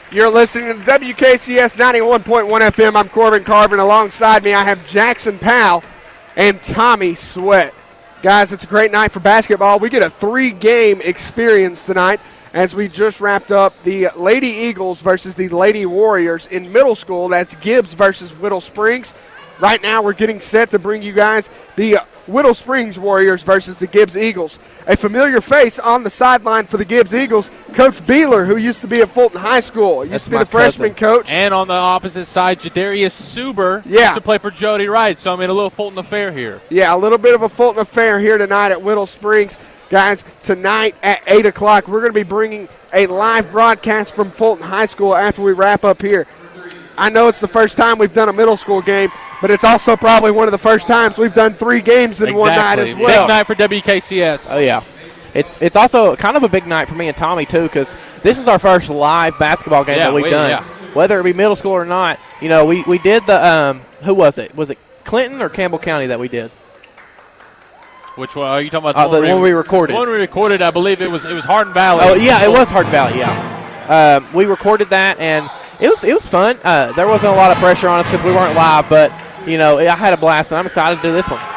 You're listening to WKCS 91.1 FM. I'm Corbin Carvin. Alongside me, I have Jackson Powell and Tommy Sweat. Guys, it's a great night for basketball. We get a 3-game experience tonight as we just wrapped up the Lady Eagles versus the Lady Warriors in middle school. That's Gibbs versus Whittle Springs. Right now, we're getting set to bring you guys the Whittle Springs Warriors versus the Gibbs Eagles. A familiar face on the sideline for the Gibbs Eagles, Coach Beeler, who used to be at Fulton High School. Used to be the freshman coach. And on the opposite side, Jadarius Suber used to play for Jody Wright. So, I mean, a little Fulton affair here. Yeah, a little bit of a Fulton affair here tonight at Whittle Springs. Guys, tonight at 8 o'clock, we're going to be bringing a live broadcast from Fulton High School after we wrap up here. I know it's the first time we've done a middle school game, but it's also probably one of the first times we've done 3 games in one night as well. Big night for WKCS. Oh, yeah. It's also kind of a big night for me and Tommy, too, because this is our first live basketball game that we've done. Yeah. Whether it be middle school or not, you know, we did the who was it? Was it Clinton or Campbell County that we did? Which one are you talking about? The one we recorded. The one we recorded, I believe it was Hardin Valley. Oh, yeah, it was Hardin Valley, yeah. We recorded that, and it was fun. There wasn't a lot of pressure on us because we weren't live, but, you know, I had a blast, and I'm excited to do this one.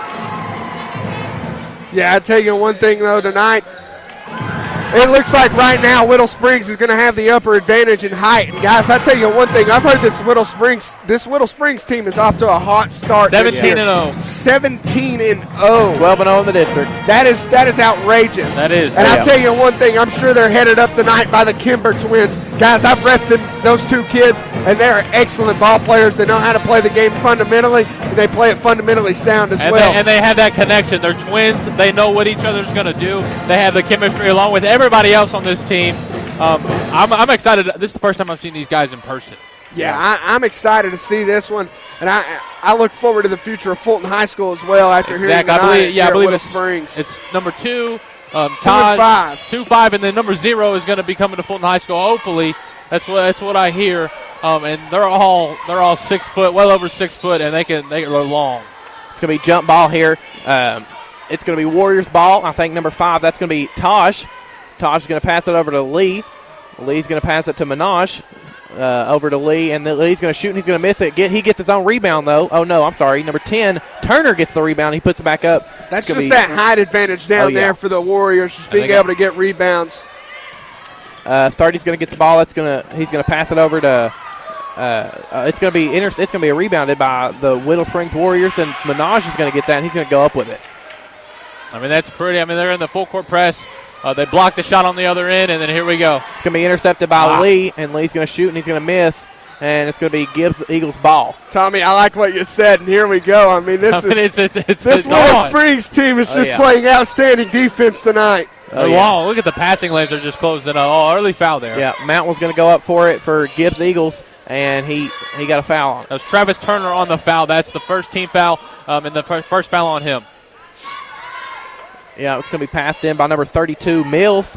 Yeah, I tell you one thing, though, tonight, it looks like right now Whittle Springs is going to have the upper advantage in height. And guys, I tell you one thing, I've heard this Whittle Springs team is off to a hot start. 17-0. 17-0. 12-0 in the district. That is outrageous. That is. And I'll tell you one thing, I'm sure they're headed up tonight by the Kimber twins. Guys, I've refed those 2 kids, and they're excellent ball players. They know how to play the game fundamentally, and they play it fundamentally sound as well. And they have that connection. They're twins. They know what each other's going to do. They have the chemistry along with everybody else on this team. I'm excited. This is the first time I've seen these guys in person. Yeah, I'm excited to see this one, and I look forward to the future of Fulton High School as well after hearing tonight. I believe Springs. It's number 2, 2 and 5. 2-5, and then number 0 is going to be coming to Fulton High School. Hopefully, that's what I hear. And they're all 6 foot, well over 6 foot, and they're long. It's going to be jump ball here. It's going to be Warriors ball. I think number 5, that's going to be Taj. Taj is going to pass it over to Lee. Lee's going to pass it to Minaj. Over to Lee, and Lee's going to shoot, and he's going to miss it. He gets his own rebound, though. Oh, no, I'm sorry. Number 10, Turner gets the rebound. He puts it back up. That's just that height advantage down there for the Warriors, just being able to get rebounds. 30's going to get the ball. He's going to pass it over to it's going to be rebounded by the Whittle Springs Warriors, and Minaj is going to get that, and he's going to go up with it. I mean, that's pretty. I mean, they're in the full court press. They blocked the shot on the other end, and then here we go. It's going to be intercepted by Lee, and Lee's going to shoot, and he's going to miss, and it's going to be Gibbs Eagles ball. Tommy, I like what you said, and here we go. I mean, this Whittle Springs team is just playing outstanding defense tonight. Wow, look at the passing lanes are just closing up. Oh, early foul there. Yeah, Mount was going to go up for it for Gibbs Eagles, and he got a foul on it. That was Travis Turner on the foul. That's the first team foul, and the first foul on him. Yeah, it's going to be passed in by number 32, Mills.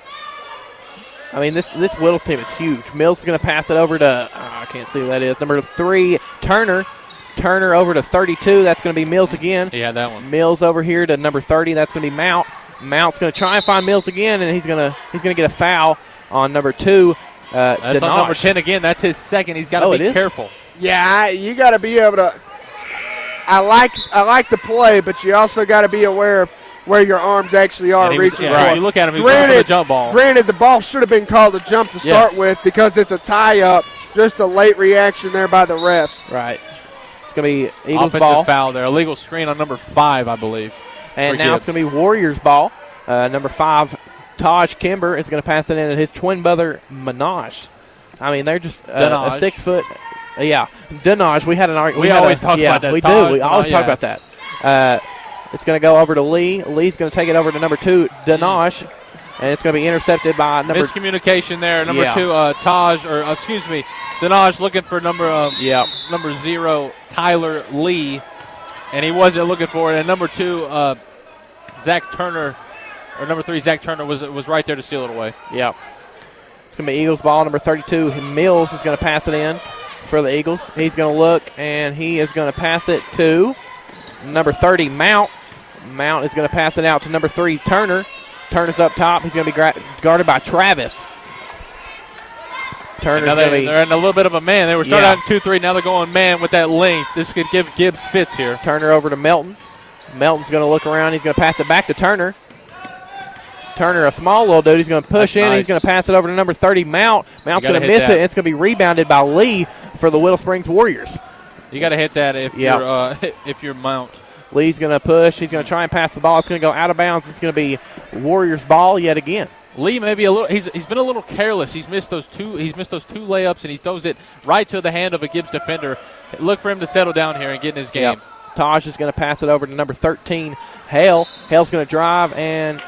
I mean, this Whittles team is huge. Mills is going to pass it over to, I can't see who that is, number 3, Turner. Turner over to 32. That's going to be Mills again. Yeah, that one. Mills over here to number 30. That's going to be Mount. Mount's going to try and find Mills again, and he's going to get a foul on number 2. That's on number 10 again. That's his second. He's got to be careful. Yeah, you got to be able to. I like the play, but you also got to be aware of where your arms actually are reaching for. You look at him, he's going for the jump ball. Granted, the ball should have been called a jump to start with because it's a tie-up. Just a late reaction there by the refs. Right. It's going to be Eagles offensive ball. Foul there. Illegal screen on number 5, I believe. And now it's going to be Warriors ball. Number 5, Taj Kimber is going to pass it in at his twin brother, Minaj. I mean, they're just a 6 foot. Dinaj. We had an argument. We always talk about that. We do. We always talk about that. It's going to go over to Lee. Lee's going to take it over to number 2, Dinaj. And it's going to be intercepted by number... Miscommunication there. Number 2, Taj, or excuse me, Dinaj looking for number 0, Tyler Lee. And he wasn't looking for it. And number 2, Zach Turner, or number 3, Zach Turner was right there to steal it away. Yeah. It's going to be Eagles ball. Number 32, Mills is going to pass it in for the Eagles. He's going to look, and he is going to pass it to number 30, Mount. Mount is going to pass it out to number 3, Turner. Turner's up top. He's going to be guarded by Travis. Turner's they're in a little bit of a man. They were starting out in 2-3. Now they're going man with that length. This could give Gibbs fits here. Turner over to Melton. Melton's going to look around. He's going to pass it back to Turner. Turner, a small little dude. He's going to push in. Nice. He's going to pass it over to number 30, Mount. Mount's going to miss it. It's going to be rebounded by Lee for the Whittle Springs Warriors. You got to hit that if you're Mount. Lee's going to push. He's going to try and pass the ball. It's going to go out of bounds. It's going to be Warriors ball yet again. Lee maybe a little. He's been a little careless. He's missed those two layups, and he throws it right to the hand of a Gibbs defender. Look for him to settle down here and get in his game. Yep. Taj is going to pass it over to number 13, Hale. Hale's going to drive, and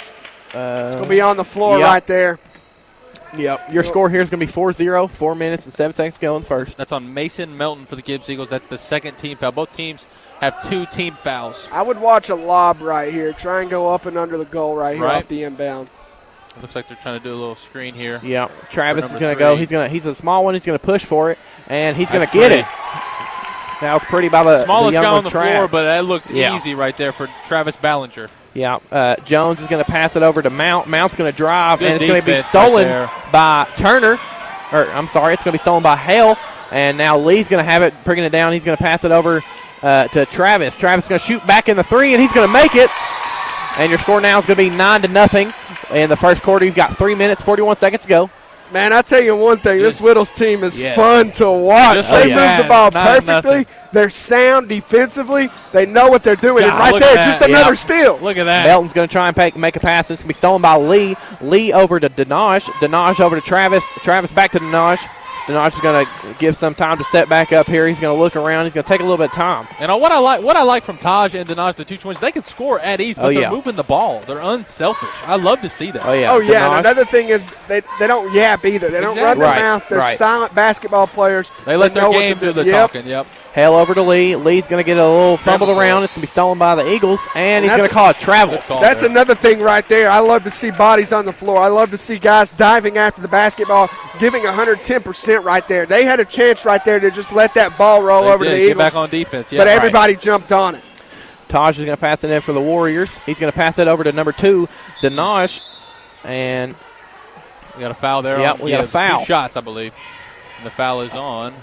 it's going to be on the floor right there. Yep. Your score here is going to be 4-0, 4 minutes and 7 seconds to go in the first. That's on Mason Melton for the Gibbs Eagles. That's the second team foul. Both teams have 2 team fouls. I would watch a lob right here. Try and go up and under the goal right here off the inbound. It looks like they're trying to do a little screen here. Yeah. Travis is going to go. He's a small one. He's going to push for it, and he's going to get it. That was pretty by the smallest guy on the Trav. floor, but that looked easy right there for Travis Ballinger. Yeah, Jones is going to pass it over to Mount. Mount's going to drive, and it's going to be stolen by Turner. It's going to be stolen by Hale, and now Lee's going to have it, bringing it down. He's going to pass it over to Travis. Travis is going to shoot back in the 3, and he's going to make it. And your score now is going to be 9-0 in the first quarter. You've got 3 minutes, 41 seconds to go. Man, I tell you one thing, this Whittles team is fun to watch. They move the ball perfectly. They're sound defensively. They know what they're doing. And right there, just another steal. Look at that. Melton's going to try and make a pass. It's going to be stolen by Lee. Lee over to Denaj. Denaj over to Travis. Travis back to Denaj. Denaj is going to give some time to set back up here. He's going to look around. He's going to take a little bit of time. And what I like from Taj and Denaj, the two twins, they can score at ease, but they're moving the ball. They're unselfish. I love to see that. Oh, yeah. And another thing is they don't yap either. They don't run their mouth. They're silent basketball players. They let their game do the talking. Yep. Hale over to Lee. Lee's going to get a little fumbled around. It's going to be stolen by the Eagles, and he's going to call it travel. That's another thing right there. I love to see bodies on the floor. I love to see guys diving after the basketball, giving 110% right there. They had a chance right there to just let that ball roll over to the Eagles. Get back on defense. But everybody jumped on it. Taj is going to pass it in for the Warriors. He's going to pass it over to number 2, Denaj, and we got a foul there. Yeah, we got a foul. 2 shots, I believe. And the foul is on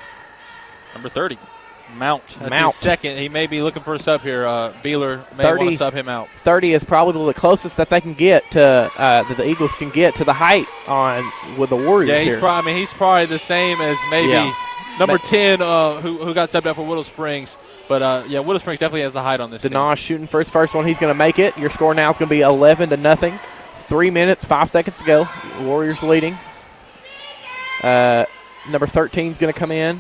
number 30, Mount. That's his second. He may be looking for a sub here. Beeler may want to sub him out. 30 is probably the closest that they can get to that the Eagles can get to the height on with the Warriors. Yeah, he's probably the same as maybe number 10 who got subbed out for Whittle Springs. But Whittle Springs definitely has the height on this. Denaj shooting for his first one. He's going to make it. Your score now is going to be 11-0. 3 minutes, 5 seconds to go. Warriors leading. Number 13 is going to come in.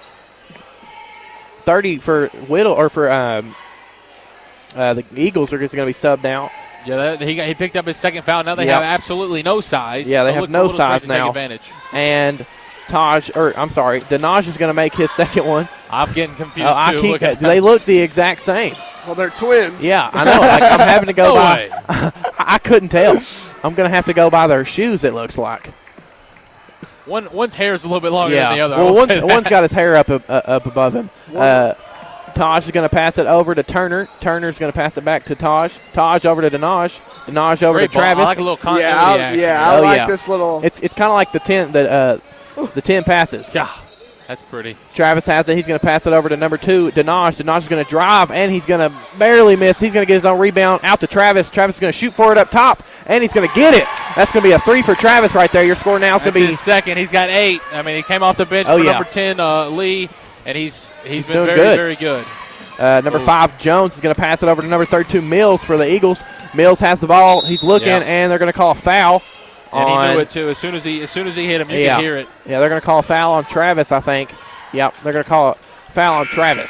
30 for Whittle, or for the Eagles are just going to be subbed out. Yeah, he picked up his second foul. Now they have absolutely no size. Yeah, they have no size now. And Denaj is going to make his second one. I'm getting confused too. They look the exact same. Well, they're twins. Yeah, I know. I'm having to go by. I couldn't tell. I'm going to have to go by their shoes, it looks like. One's hair is a little bit longer than the other. Well, one's got his hair up above him. Taj is going to pass it over to Turner. Turner's going to pass it back to Taj. Taj over to Denaj. Denaj over to Travis. I like a little continuity action. I like this little. It's kind of like the 10 passes. Yeah, that's pretty. Travis has it. He's going to pass it over to number 2, Denaj. Denaj is going to drive, and he's going to barely miss. He's going to get his own rebound out to Travis. Travis is going to shoot for it up top, and he's going to get it. That's going to be a 3 for Travis right there. Your score now is going to be his second. He's got 8. I mean, he came off the bench for number 10, Lee, and he's been very good. Number 5, Jones, is going to pass it over to number 32, Mills, for the Eagles. Mills has the ball. He's looking, and they're going to call a foul. And he knew it too. As soon as he hit him, you could hear it. Yeah, they're going to call a foul on Travis, I think. Yep, they're going to call a foul on Travis.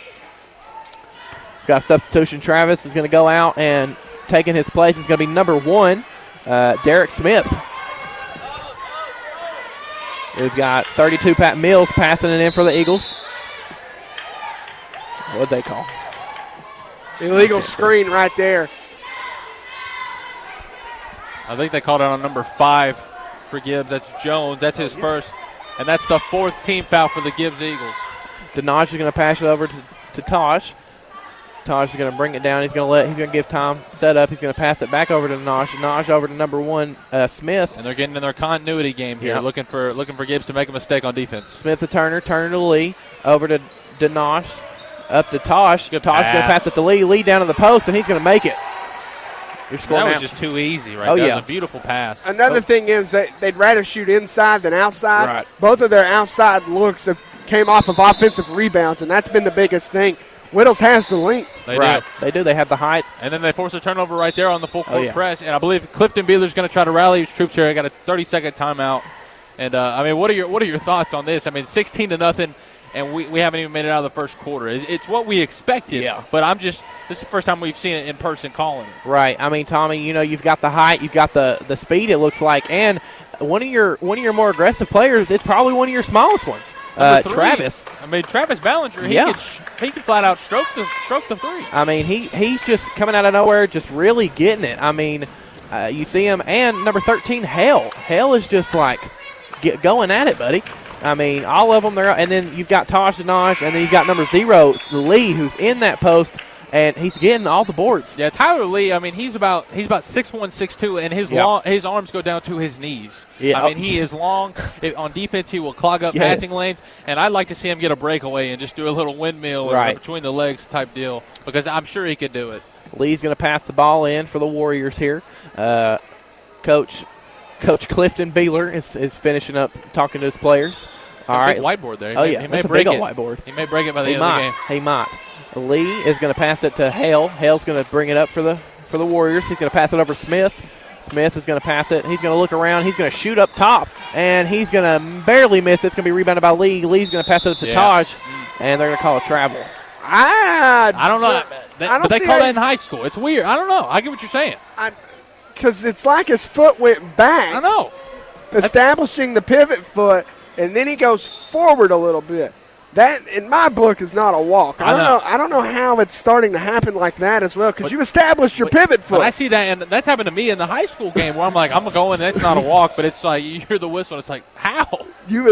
Got a substitution. Travis is going to go out, and taking his place is going to be number 1, Derek Smith. We've got 32, Pat Mills, passing it in for the Eagles. What'd they call? Illegal screen right there. I think they called it on number 5 for Gibbs. That's Jones. That's his first. And that's the 4th team foul for the Gibbs Eagles. Denaj is going to pass it over to Taj. Taj is going to bring it down. He's going to give Tom set up. He's going to pass it back over to Naj. Naj over to number 1, Smith. And they're getting in their continuity game here, looking for Gibbs to make a mistake on defense. Smith to Turner. Turner to Lee. Over to Naj. Up to Tosh. Tosh is going to pass it to Lee. Lee down to the post, and he's going to make it. That was just too easy, right? That was a beautiful pass. Another thing is that they'd rather shoot inside than outside. Right. Both of their outside looks came off of offensive rebounds, and that's been the biggest thing. Whittles has the length. They do. They have the height. And then they force a turnover right there on the full court press. And I believe Clifton Beeler's going to try to rally his troops here. I got a 30-second timeout. And, what are your thoughts on this? 16-0, and we haven't even made it out of the first quarter. It's what we expected. Yeah. But this is the first time we've seen it in person calling it. Right. Tommy, you've got the height, you've got the speed, it looks like, and one of your more aggressive players is probably one of your smallest ones. Travis. Travis Ballinger, he could flat out stroke the three. He's just coming out of nowhere, just really getting it. You see him, and number 13, Hale. Hale is just like going at it, buddy. All of them, and then you've got Taj Dinaj, and then you've got number 0, Lee, who's in that post, and he's getting all the boards. Yeah, Tyler Lee, he's about 6'1", 6'2", and his arms go down to his knees. Yeah. He is long. On defense, he will clog up passing lanes, and I'd like to see him get a breakaway and just do a little windmill between the legs type deal, because I'm sure he could do it. Lee's going to pass the ball in for the Warriors here. Coach Clifton Beeler is finishing up talking to his players. All right, big whiteboard there. He may break it. Whiteboard. He may break it by the end of the game. He might. Lee is going to pass it to Hale. Hale's going to bring it up for the Warriors. He's going to pass it over to Smith. Smith is going to pass it. He's going to look around. He's going to shoot up top, and he's going to barely miss. It's going to be rebounded by Lee. Lee's going to pass it to Taj, and they're going to call it travel. I don't know. But they call that in high school. It's weird. I don't know. I get what you're saying. Because it's like his foot went back. I know. Establishing the pivot foot, and then he goes forward a little bit. That, in my book, is not a walk. I don't know how it's starting to happen like that as well, because you've established your pivot foot. But I see that, and that's happened to me in the high school game where I'm like, I'm going, that's not a walk, but it's like you hear the whistle, and it's like, how?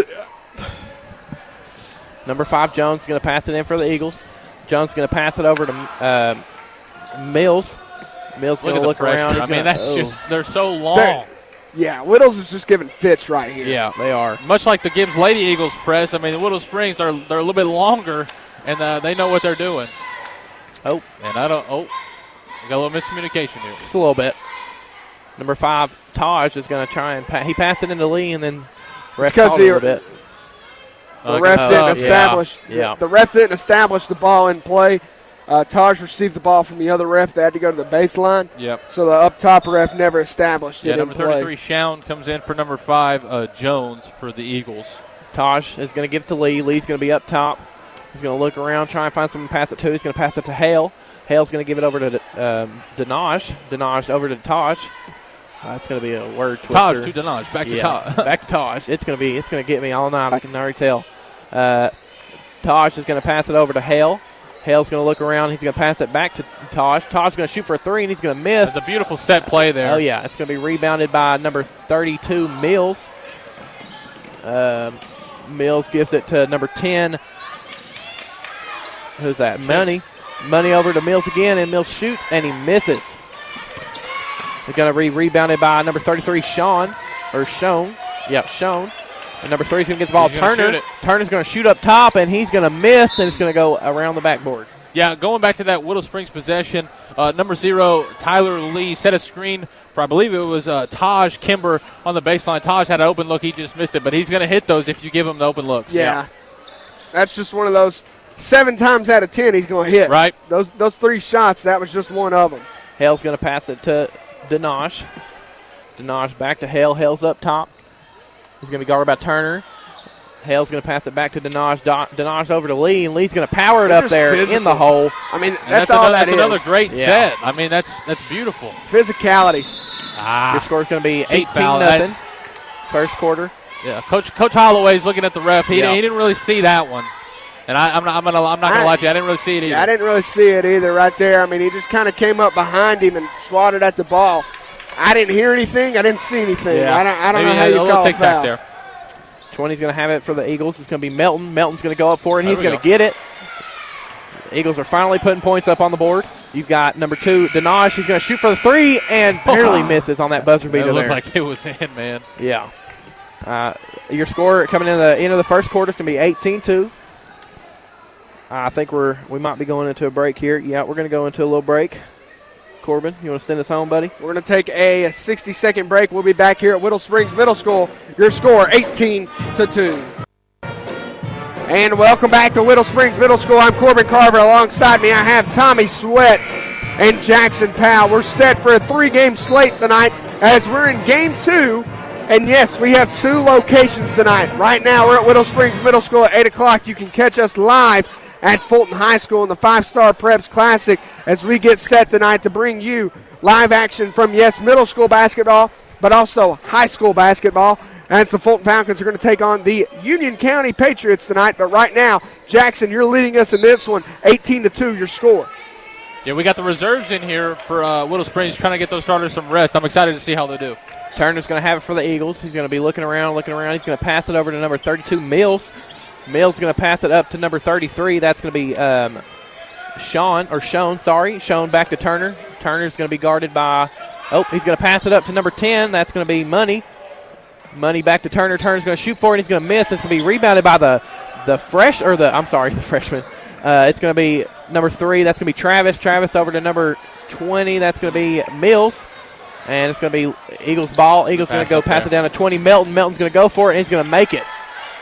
Number 5, Jones is going to pass it in for the Eagles. Jones is going to pass it over to Mills. Mills going to look around. They're so long. Whittles is just giving fits right here. Yeah, they are. Much like the Gibbs Lady Eagles press. The Whittle Springs they're a little bit longer, and they know what they're doing. We got a little miscommunication here. Just a little bit. Number 5, Taj is going to try and he passed it into Lee, and then ref called it a little bit. The ref didn't establish. The ref didn't establish the ball in play. Taj received the ball from the other ref. They had to go to the baseline. Yep. So the up top ref never established it. Number 33, Shown, comes in for number 5, Jones, for the Eagles. Taj is going to give it to Lee. Lee's going to be up top. He's going to look around, try and find someone to pass it to. He's going to pass it to Hale. Hale's going to give it over to Dinaj. Dinaj over to Taj. It's going to be a word twister. Taj to Dinaj. Back to Taj. Back to Taj. It's going to get me all night. I can already tell. Taj is going to pass it over to Hale. Hale's going to look around. He's going to pass it back to Taj. Taj's going to shoot for a 3, and he's going to miss. That's a beautiful set play there. It's going to be rebounded by number 32, Mills. Mills gives it to number 10. Who's that? Money. Money over to Mills again, and Mills shoots, and he misses. He's going to be rebounded by number 33, Shown. Yeah, Shown. And number 3 is going to get the ball. Turner. Turner's going to shoot up top, and he's going to miss, and it's going to go around the backboard. Yeah, going back to that Whittle Springs possession, number 0, Tyler Lee, set a screen for, I believe it was Taj Kimber on the baseline. Taj had an open look. He just missed it, but he's going to hit those if you give him the open looks. Yeah. That's just one of those 7 times out of 10 he's going to hit. Right. Those 3 shots, that was just one of them. Hale's going to pass it to Dinaj. Dinaj back to Hale. Hale's up top. He's going to be guarded by Turner. Hale's going to pass it back to Dinaj. Dinaj over to Lee, and Lee's going to power it up there in the hole. That's all that is. That's another great set. That's beautiful. Physicality. Your score is going to be 18-0. First quarter. Yeah, Coach Holloway's looking at the ref. He didn't really see that one. And I'm not going to lie to you. I didn't really see it either. Yeah, I didn't really see it either right there. He just kind of came up behind him and swatted at the ball. I didn't hear anything. I didn't see anything. Yeah. I don't know how you call a foul. There. 20's going to have it for the Eagles. It's going to be Melton. Melton's going to go up for it, and he's going to get it. Eagles are finally putting points up on the board. You've got number 2, Denaj. He's going to shoot for the 3 and barely misses on that buzzer beater there. It looked like it was in, man. Yeah. Your score coming in the end of the first quarter is going to be 18-2. I think we might be going into a break here. Yeah, we're going to go into a little break. Corbin, you want to send us home, buddy? We're going to take a 60-second break. We'll be back here at Whittle Springs Middle School. Your score, 18-2. And welcome back to Whittle Springs Middle School. I'm Corbin Carver. Alongside me, I have Tommy Sweat and Jackson Powell. We're set for a 3-game slate tonight as we're in Game 2. And, yes, we have 2 locations tonight. Right now, we're at Whittle Springs Middle School at 8 o'clock. You can catch us live at Fulton High School in the 5-Star Preps Classic as we get set tonight to bring you live action from, yes, middle school basketball, but also high school basketball. As the Fulton Falcons are going to take on the Union County Patriots tonight. But right now, Jackson, you're leading us in this one, 18-2, your score. Yeah, we got the reserves in here for Whittle Springs trying to get those starters some rest. I'm excited to see how they do. Turner's going to have it for the Eagles. He's going to be looking around. He's going to pass it over to number 32, Mills. Mills is going to pass it up to number 33. That's going to be Sean back to Turner. Turner's going to be guarded by, he's going to pass it up to number 10. That's going to be Money. Money back to Turner. Turner's going to shoot for it. He's going to miss. It's going to be rebounded by the freshman. It's going to be number 3. That's going to be Travis. Travis over to number 20. That's going to be Mills. And it's going to be Eagles ball. Eagles going to go pass it down to 20. Melton's going to go for it, and he's going to make it.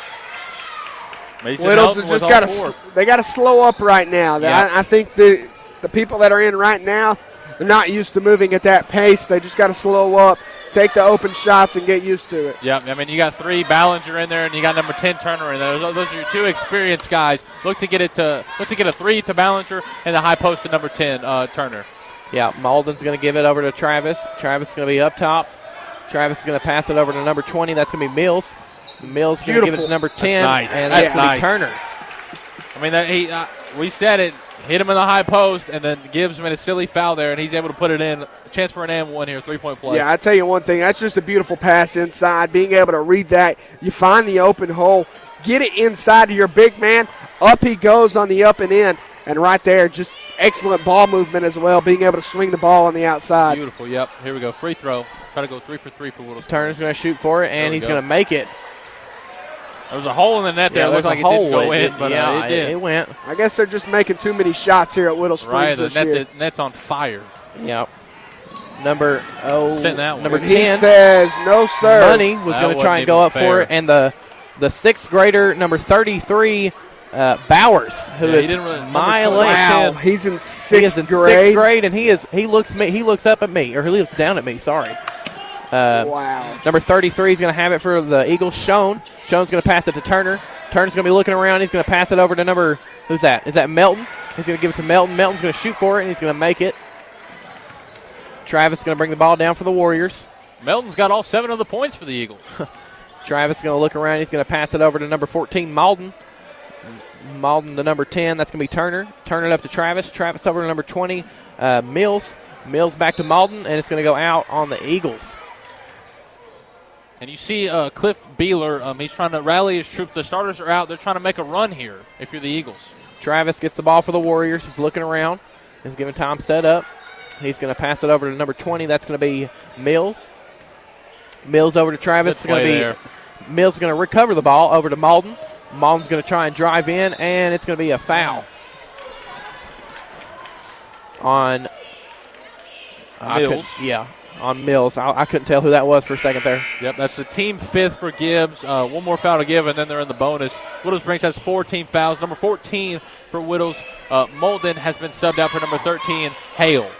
Whittle's just got to slow up right now. Yeah. I think the people that are in right now, they're not used to moving at that pace. They just got to slow up, take the open shots, and get used to it. Yeah, I mean, you got 3 Ballinger in there, and you got number 10 Turner in there. Those are your 2 experienced guys. Look to get a 3 to Ballinger and the high post to number 10 Turner. Yeah, Malden's going to give it over to Travis. Travis is going to be up top. Travis is going to pass it over to number 20. That's going to be Mills. Mills going to give it to number 10, and that's going to be Turner. I mean, we said it. Hit him in the high post, and then Gibbs made a silly foul there, and he's able to put it in. Chance for an and-1 here, 3-point play. Yeah, I tell you one thing. That's just a beautiful pass inside. Being able to read that, you find the open hole, get it inside to your big man. Up he goes on the up and in, and right there, just excellent ball movement as well, being able to swing the ball on the outside. Beautiful, yep. Here we go, free throw. Try to go 3 for 3 for Whittle. Turner's going to shoot for it, and he's going to make it. There was a hole in the net there. It looked like it didn't go in, but it did. It went. I guess they're just making too many shots here at Whittle Springs this year. Net's on fire. Yep. Number 10. He says, no, sir. Money was going to try and go up for it, and the 6th grader, number 33, Bowers, who is mile late. Wow, he's in 6th grade. And he looks up at me, or he looks down at me. Sorry. Wow. Number 33 is going to have it for the Eagles. Schoen's going to pass it to Turner. Turner's going to be looking around. He's going to pass it over to number, who's that? Is that Melton? He's going to give it to Melton. Melton's going to shoot for it, and he's going to make it. Travis is going to bring the ball down for the Warriors. Melton's got all 7 of the points for the Eagles. Travis is going to look around. He's going to pass it over to number 14, Malden. Malden to number 10. That's going to be Turner. Turn it up to Travis. Travis over to number 20, Mills. Mills back to Malden, and it's going to go out on the Eagles. And you see Cliff Beeler, he's trying to rally his troops. The starters are out. They're trying to make a run here if you're the Eagles. Travis gets the ball for the Warriors. He's looking around. He's giving time set up. He's going to pass it over to number 20. That's going to be Mills. Mills over to Travis. Mills is going to recover the ball over to Malden. Malden's going to try and drive in, and it's going to be a foul on Mills. On Mills. I couldn't tell who that was for a second there. Yep, that's the team 5th for Gibbs. One more foul to give, and then they're in the bonus. Whittle Springs has 4 team fouls. Number 14 for Whittles. Molden has been subbed out for number 13, Hale.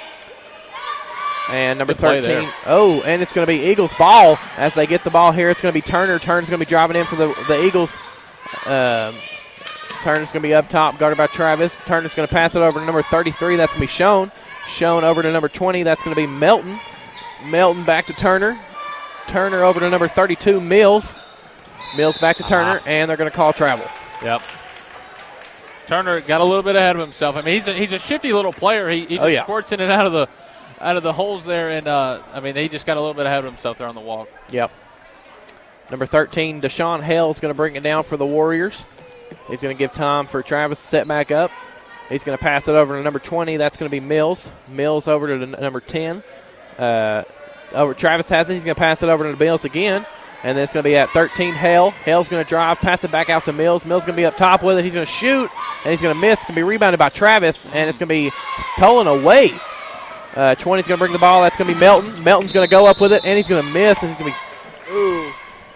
And number 13. Oh, and it's going to be Eagles ball. As they get the ball here, it's going to be Turner. Turner's going to be driving in for the Eagles. Turner's going to be up top, guarded by Travis. Turner's going to pass it over to number 33. That's going to be Schoen. Schoen over to number 20. That's going to be Melton. Melton back to Turner. Turner over to number 32, Mills. Mills back to Turner, and they're going to call travel. Yep. Turner got a little bit ahead of himself. I mean, he's a shifty little player. He just squirts in and out of the holes there, and he just got a little bit ahead of himself there on the walk. Yep. Number 13, Deshaun Hale is going to bring it down for the Warriors. He's going to give time for Travis to set back up. He's going to pass it over to number 20. That's going to be Mills. Mills over to number 10. Over Travis has it. He's going to pass it over to Mills again. And then it's going to be at 13, Hale. Hale's going to drive, pass it back out to Mills. Mills going to be up top with it. He's going to shoot, and he's going to miss. It's going to be rebounded by Travis, and it's going to be stolen away. 20's going to bring the ball. That's going to be Melton. Melton's going to go up with it, and he's going to miss. And he's going to be, ooh.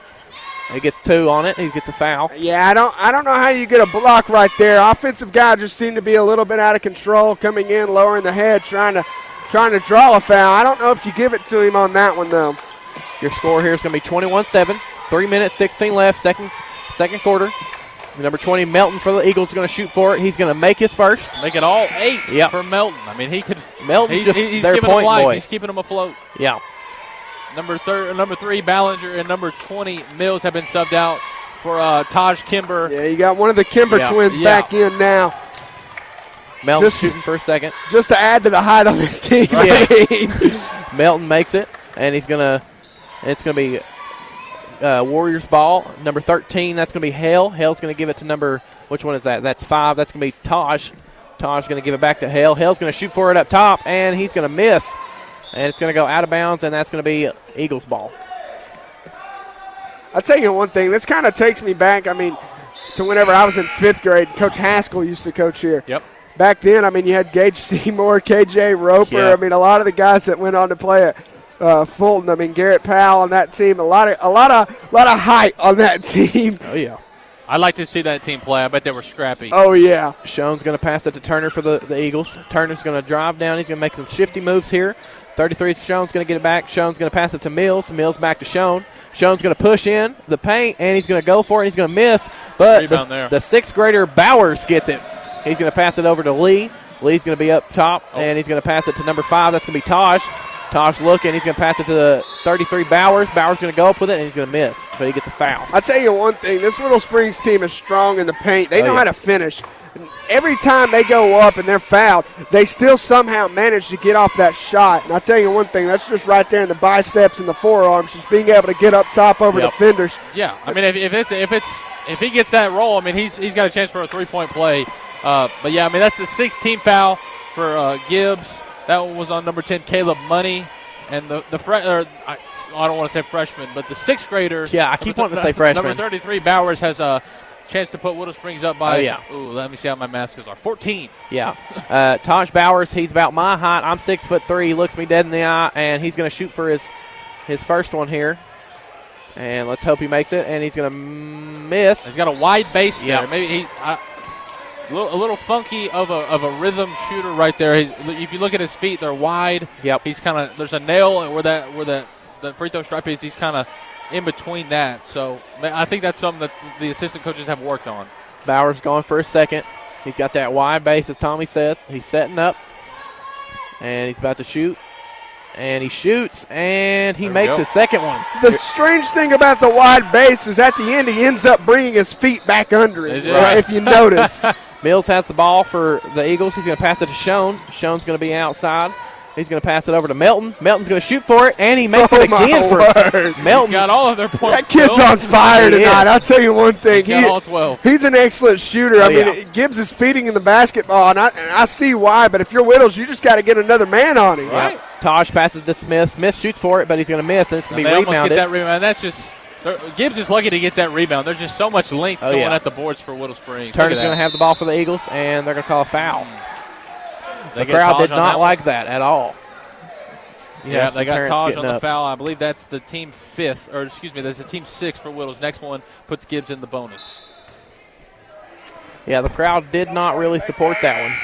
He gets 2 on it. He gets a foul. Yeah, I don't know how you get a block right there. Offensive guy just seemed to be a little bit out of control, coming in, lowering the head, trying to draw a foul. I don't know if you give it to him on that one, though. Your score here is going to be 21-7. 3 minutes, 16 left, second quarter. Number 20, Melton for the Eagles, is going to shoot for it. He's going to make his first. Make it all 8 for Melton. I mean, he could. Melton's he's their giving point him life. boy. He's keeping him afloat. Yeah. Number 3, Ballinger, and number 20, Mills, have been subbed out for Taj Kimber. Yeah, you got one of the Kimber twins back in now. Melton shooting for a second. Just to add to the height on this team. Yeah. Melton makes it, and it's going to be Warriors ball. Number 13, that's going to be Hale. Hale's going to give it to which one is that? That's 5. That's going to be Taj. Taj going to give it back to Hale. Hale's going to shoot for it up top, and he's going to miss. And it's going to go out of bounds, and that's going to be Eagles ball. I'll tell you one thing. This kind of takes me back, to whenever I was in 5th grade. Coach Haskell used to coach here. Yep. Back then, you had Gage Seymour, KJ Roper. Yeah. A lot of the guys that went on to play at Fulton. Garrett Powell on that team. A lot of height on that team. Oh, yeah. I'd like to see that team play. I bet they were scrappy. Oh, yeah. Schoen's going to pass it to Turner for the Eagles. Turner's going to drive down. He's going to make some shifty moves here. 33, Schoen's going to get it back. Schoen's going to pass it to Mills. Mills back to Schoen. Schoen's going to push in the paint, and he's going to go for it. He's going to miss, but the 6th grader Bowers gets it. He's going to pass it over to Lee. Lee's going to be up top, and he's going to pass it to number 5. That's going to be Taj. Taj looking. He's going to pass it to the 33, Bowers. Bowers going to go up with it, and he's going to miss, but he gets a foul. I'll tell you one thing. This Little Springs team is strong in the paint. They know how to finish. Every time they go up and they're fouled, they still somehow manage to get off that shot. And I'll tell you one thing, that's just right there in the biceps and the forearms, just being able to get up top over defenders. Yeah, if he gets that roll, he's got a chance for a 3-point play. But yeah, that's the 16th foul for Gibbs. That one was on number 10, Caleb Money, and I don't want to say freshman, but the 6th grader. Yeah, I keep wanting to say freshman. Number 33, Bowers, has a chance to put Willow Springs up by. Oh, yeah. Let me see how my math skills are. 14. Yeah. Taj Bowers, he's about my height. I'm 6'3". He looks me dead in the eye, and he's going to shoot for his first one here. And let's hope he makes it. And he's going to miss. He's got a wide base there. Maybe a little funky of a rhythm shooter right there. If you look at his feet, they're wide. Yep. He's kind of, there's a nail where the free throw stripe is. He's kind of in between that. So I think that's something that the assistant coaches have worked on. Bowers going for a second. He's got that wide base, as Tommy says. He's setting up, and he's about to shoot. And he shoots, and he makes his second one. The strange thing about the wide base is at the end he ends up bringing his feet back under it, right? If you notice. Mills has the ball for the Eagles. He's going to pass it to Schoen. Schoen's going to be outside. He's going to pass it over to Melton. Melton's going to shoot for it, and he makes it again for Melton. He's got all of their points. That kid's on fire tonight. I'll tell you one thing. He's got all 12. He's an excellent shooter. Gibbs is feeding in the basketball, and I see why, but if you're Whittles, you just got to get another man on him. Right. Taj passes to Smith. Smith shoots for it, but he's going to miss, and it's going to be rebounded. Almost get that rebound. That's just Gibbs is lucky to get that rebound. There's just so much length going at the boards for Whittle Springs. Turner's going to have the ball for the Eagles, and they're going to call a foul. The crowd did not like that at all. Yeah, they got Taj on the foul. I believe that's the team 5th, or excuse me, that's the team 6 for Whittles. Next one puts Gibbs in the bonus. Yeah, the crowd did not really support that one.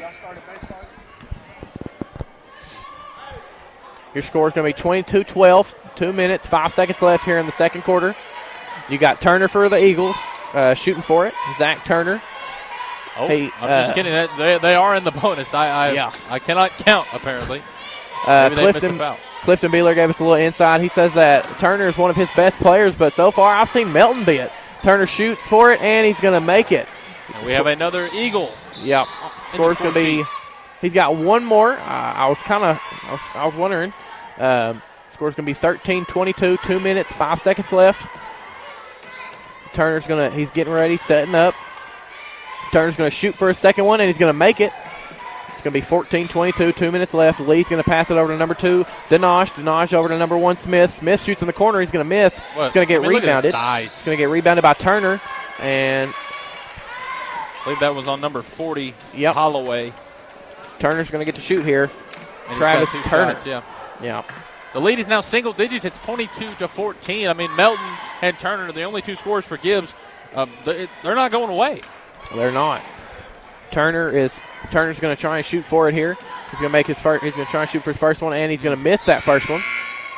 Your score is going to be 22-12. 2 minutes, 5 seconds left here in the second quarter. You got Turner for the Eagles shooting for it. Zach Turner. Oh, I'm just kidding. They are in the bonus. I cannot count, apparently. Clifton Beeler gave us a little insight. He says that Turner is one of his best players, but so far I've seen Melton be it. Turner shoots for it, and he's going to make it. And we have another Eagle. Yeah. Score's going to be – he's got one more. I was wondering. Score's going to be 13-22, 2 minutes, 5 seconds left. Turner's he's getting ready, setting up. Turner's going to shoot for a second one, and he's going to make it. It's going to be 14-22, 2 minutes left. Lee's going to pass it over to number 2, Denosh. Denosh over to number 1, Smith. Smith shoots in the corner. He's going to miss. He's going to get rebounded. He's going to get rebounded by Turner. And I believe that was on number 40, Holloway. Turner's going to get to shoot here. And Travis Turner. Shots, yeah. The lead is now single digits. It's 22-14. I mean, Melton and Turner are the only 2 scorers for Gibbs. They're not going away. They're not. Turner's going to try and shoot for it here. He's going to make his first. He's going to try and shoot for his first one, and he's going to miss that first one.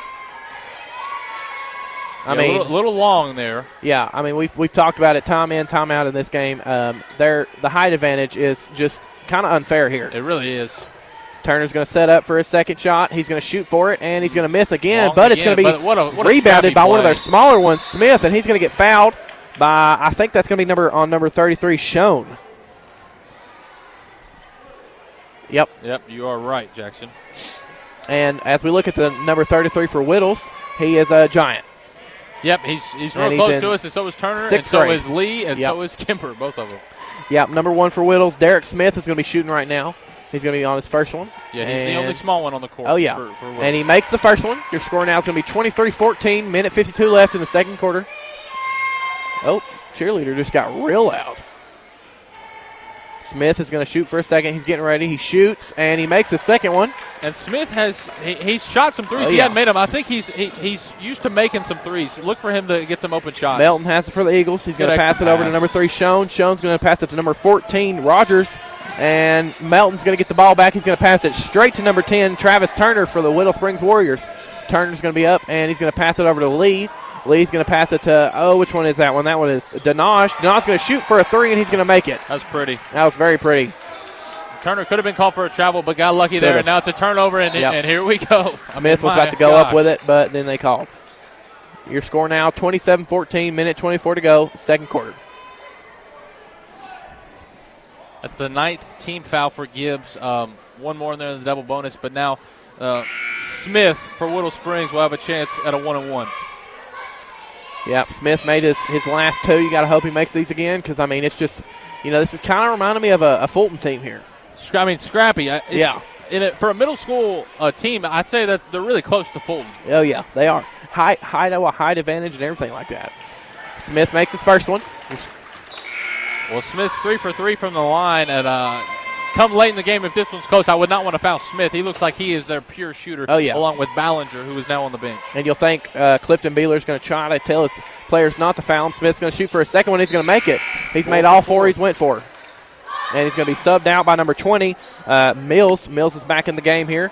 I mean, a little long there. Yeah, I mean we've talked about it time in, time out in this game. The height advantage is just kind of unfair here. It really is. Turner's going to set up for his second shot. He's going to shoot for it, and he's going to miss again. But it's going to be rebounded by one of their smaller ones, Smith, and he's going to get fouled by, I think that's going to be number 33, Schoen. Yep, you are right, Jackson. And as we look at the number 33 for Whittles, he is a giant. Yep, he's real close to us, and so is Turner, and so is Lee, and so is Kemper, both of them. Yep, number 1 for Whittles, Derek Smith is going to be shooting right now. He's going to be on his first one. Yeah, he's the only small one on the court. Oh, yeah. For and he makes the first one. Your score now is going to be 23-14, minute 52 left in the second quarter. Oh, cheerleader just got real loud. Smith is going to shoot for a second. He's getting ready. He shoots, and he makes the second one. And Smith he's shot some threes. He hadn't made them. I think he's used to making some threes. Look for him to get some open shots. Melton has it for the Eagles. He's going to pass it over to number 3, Schoen. Schoen's going to pass it to number 14, Rogers. And Melton's going to get the ball back. He's going to pass it straight to number 10, Travis Turner for the Whittle Springs Warriors. Turner's going to be up, and he's going to pass it over to Lee. Lee's going to pass it to, which one is that one? That one is Denosh. Denosh's going to shoot for a 3, and he's going to make it. That's pretty. That was very pretty. Turner could have been called for a travel, but got lucky there, and now it's a turnover, and here we go. Smith was about to go up with it, but then they called. Your score now, 27-14, minute 24 to go, second quarter. That's the 9th team foul for Gibbs. One more in there in the double bonus, but now Smith for Whittle Springs will have a chance at a 1-on-1. Yep, Smith made his last 2. You got to hope he makes these again because, I mean, it's just, this is kind of reminding me of a Fulton team here. I mean, scrappy. For a middle school team, I'd say that they're really close to Fulton. Oh, yeah, they are. Height advantage and everything like that. Smith makes his first one. Well, Smith's 3 for 3 from the line, and come late in the game, if this one's close, I would not want to foul Smith. He looks like he is their pure shooter, along with Ballinger, who is now on the bench. And you'll think Clifton Beeler's going to try to tell his players not to foul him. Smith's going to shoot for a second one. He's going to make it. He's made all 4 he's went for. And he's going to be subbed out by number 20, Mills. Mills is back in the game here.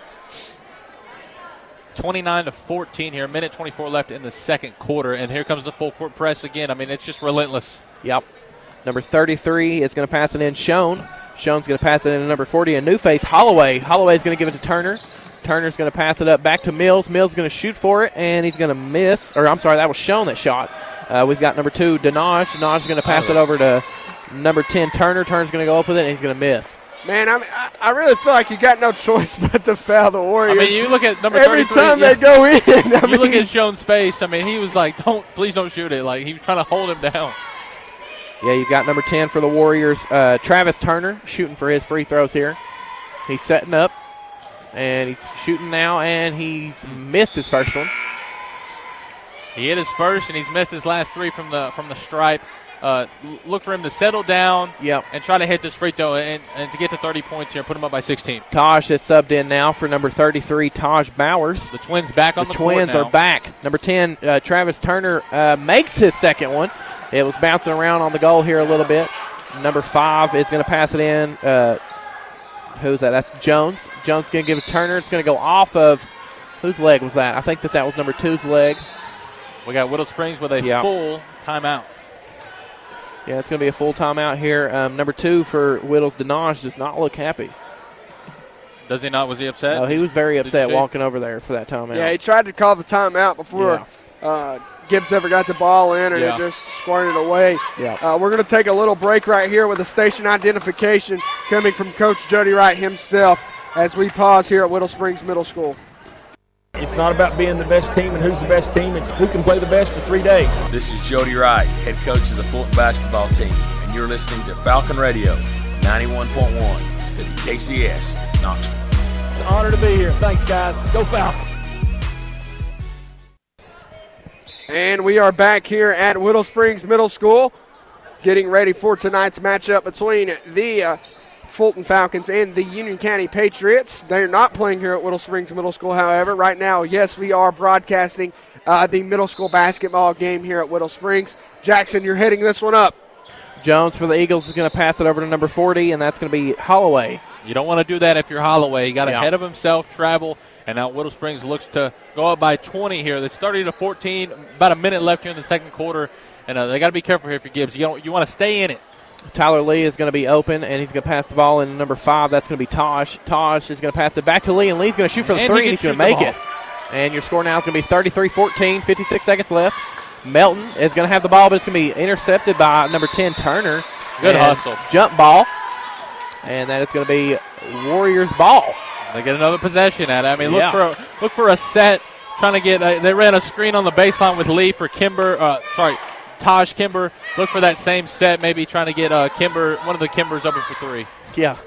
29-14 here, minute 24 left in the second quarter, and here comes the full court press again. I mean, it's just relentless. Yep. Number 33 is going to pass it in, Schoen. Schoen's going to pass it in to number 40, a new face, Holloway. Holloway's going to give it to Turner. Turner's going to pass it up back to Mills. Mills is going to shoot for it, and he's going to miss. Or, I'm sorry, that was Schoen that shot. We've got number 2, Denosh. Denosh is going to pass it over to number 10, Turner. Turner's going to go up with it, and he's going to miss. Man, I really feel like you got no choice but to foul the Warriors. I mean, you look at number 33. Every time they go in. Look at Schoen's face. I mean, he was like, please don't shoot it. Like, he was trying to hold him down. Yeah, you've got number 10 for the Warriors, Travis Turner, shooting for his free throws here. He's setting up, and he's shooting now, and he's missed his first one. He hit his first, and he's missed his last 3 from the stripe. Look for him to settle down and try to hit this free throw and to get to 30 points here and put him up by 16. Taj has subbed in now for number 33, Taj Bowers. The Twins back on the court now. The Twins are back. Number 10, Travis Turner makes his second one. It was bouncing around on the goal here a little bit. Number 5 is going to pass it in. Who's that? That's Jones. Jones is going to give it to Turner. It's going to go off of – whose leg was that? I think that was number 2's leg. We got Whittle Springs with a full timeout. Yeah, it's going to be a full timeout here. Number 2 for Whittle's Denosh does not look happy. Does he not? Was he upset? Oh, he was very upset walking over there for that timeout. Yeah, he tried to call the timeout before Gibbs ever got the ball in, and it just squirted away. Yeah. We're going to take a little break right here with a station identification coming from Coach Jody Wright himself as we pause here at Whittle Springs Middle School. It's not about being the best team and who's the best team. It's who can play the best for 3 days. This is Jody Wright, head coach of the Fulton basketball team, and You're listening to Falcon Radio 91.1 WKCS Knoxville. It's an honor to be here. Thanks, guys. Go Falcons. And we are back here at Whittle Springs Middle School, getting ready for tonight's matchup between the Fulton Falcons and the Union County Patriots. They're not playing here at Whittle Springs Middle School, however. Right now, yes, we are broadcasting the middle school basketball game here at Whittle Springs. Jackson, you're heading this one up. Jones for the Eagles is going to pass it over to number 40, and that's going to be Holloway. You don't want to do that if you're Holloway. He got ahead of himself, travel, and now Whittle Springs looks to go up by 20 here. It's 30-14, about a minute left here in the second quarter, and they got to be careful here for Gibbs. You want to stay in it. Tyler Lee is going to be open, and he's going to pass the ball in number 5. That's going to be Tosh. Tosh is going to pass it back to Lee, and Lee's going to shoot for the three, and he's going to make it. And your score now is going to be 33-14, 56 seconds left. Melton is going to have the ball, but it's going to be intercepted by number 10, Turner. Good hustle. Jump ball. And that is going to be Warriors ball. They get another possession at it. I mean, look for a set. Trying to get they ran a screen on the baseline with Lee for Taj Kimber. Look for that same set, maybe trying to get one of the Kimbers open for three. Yeah.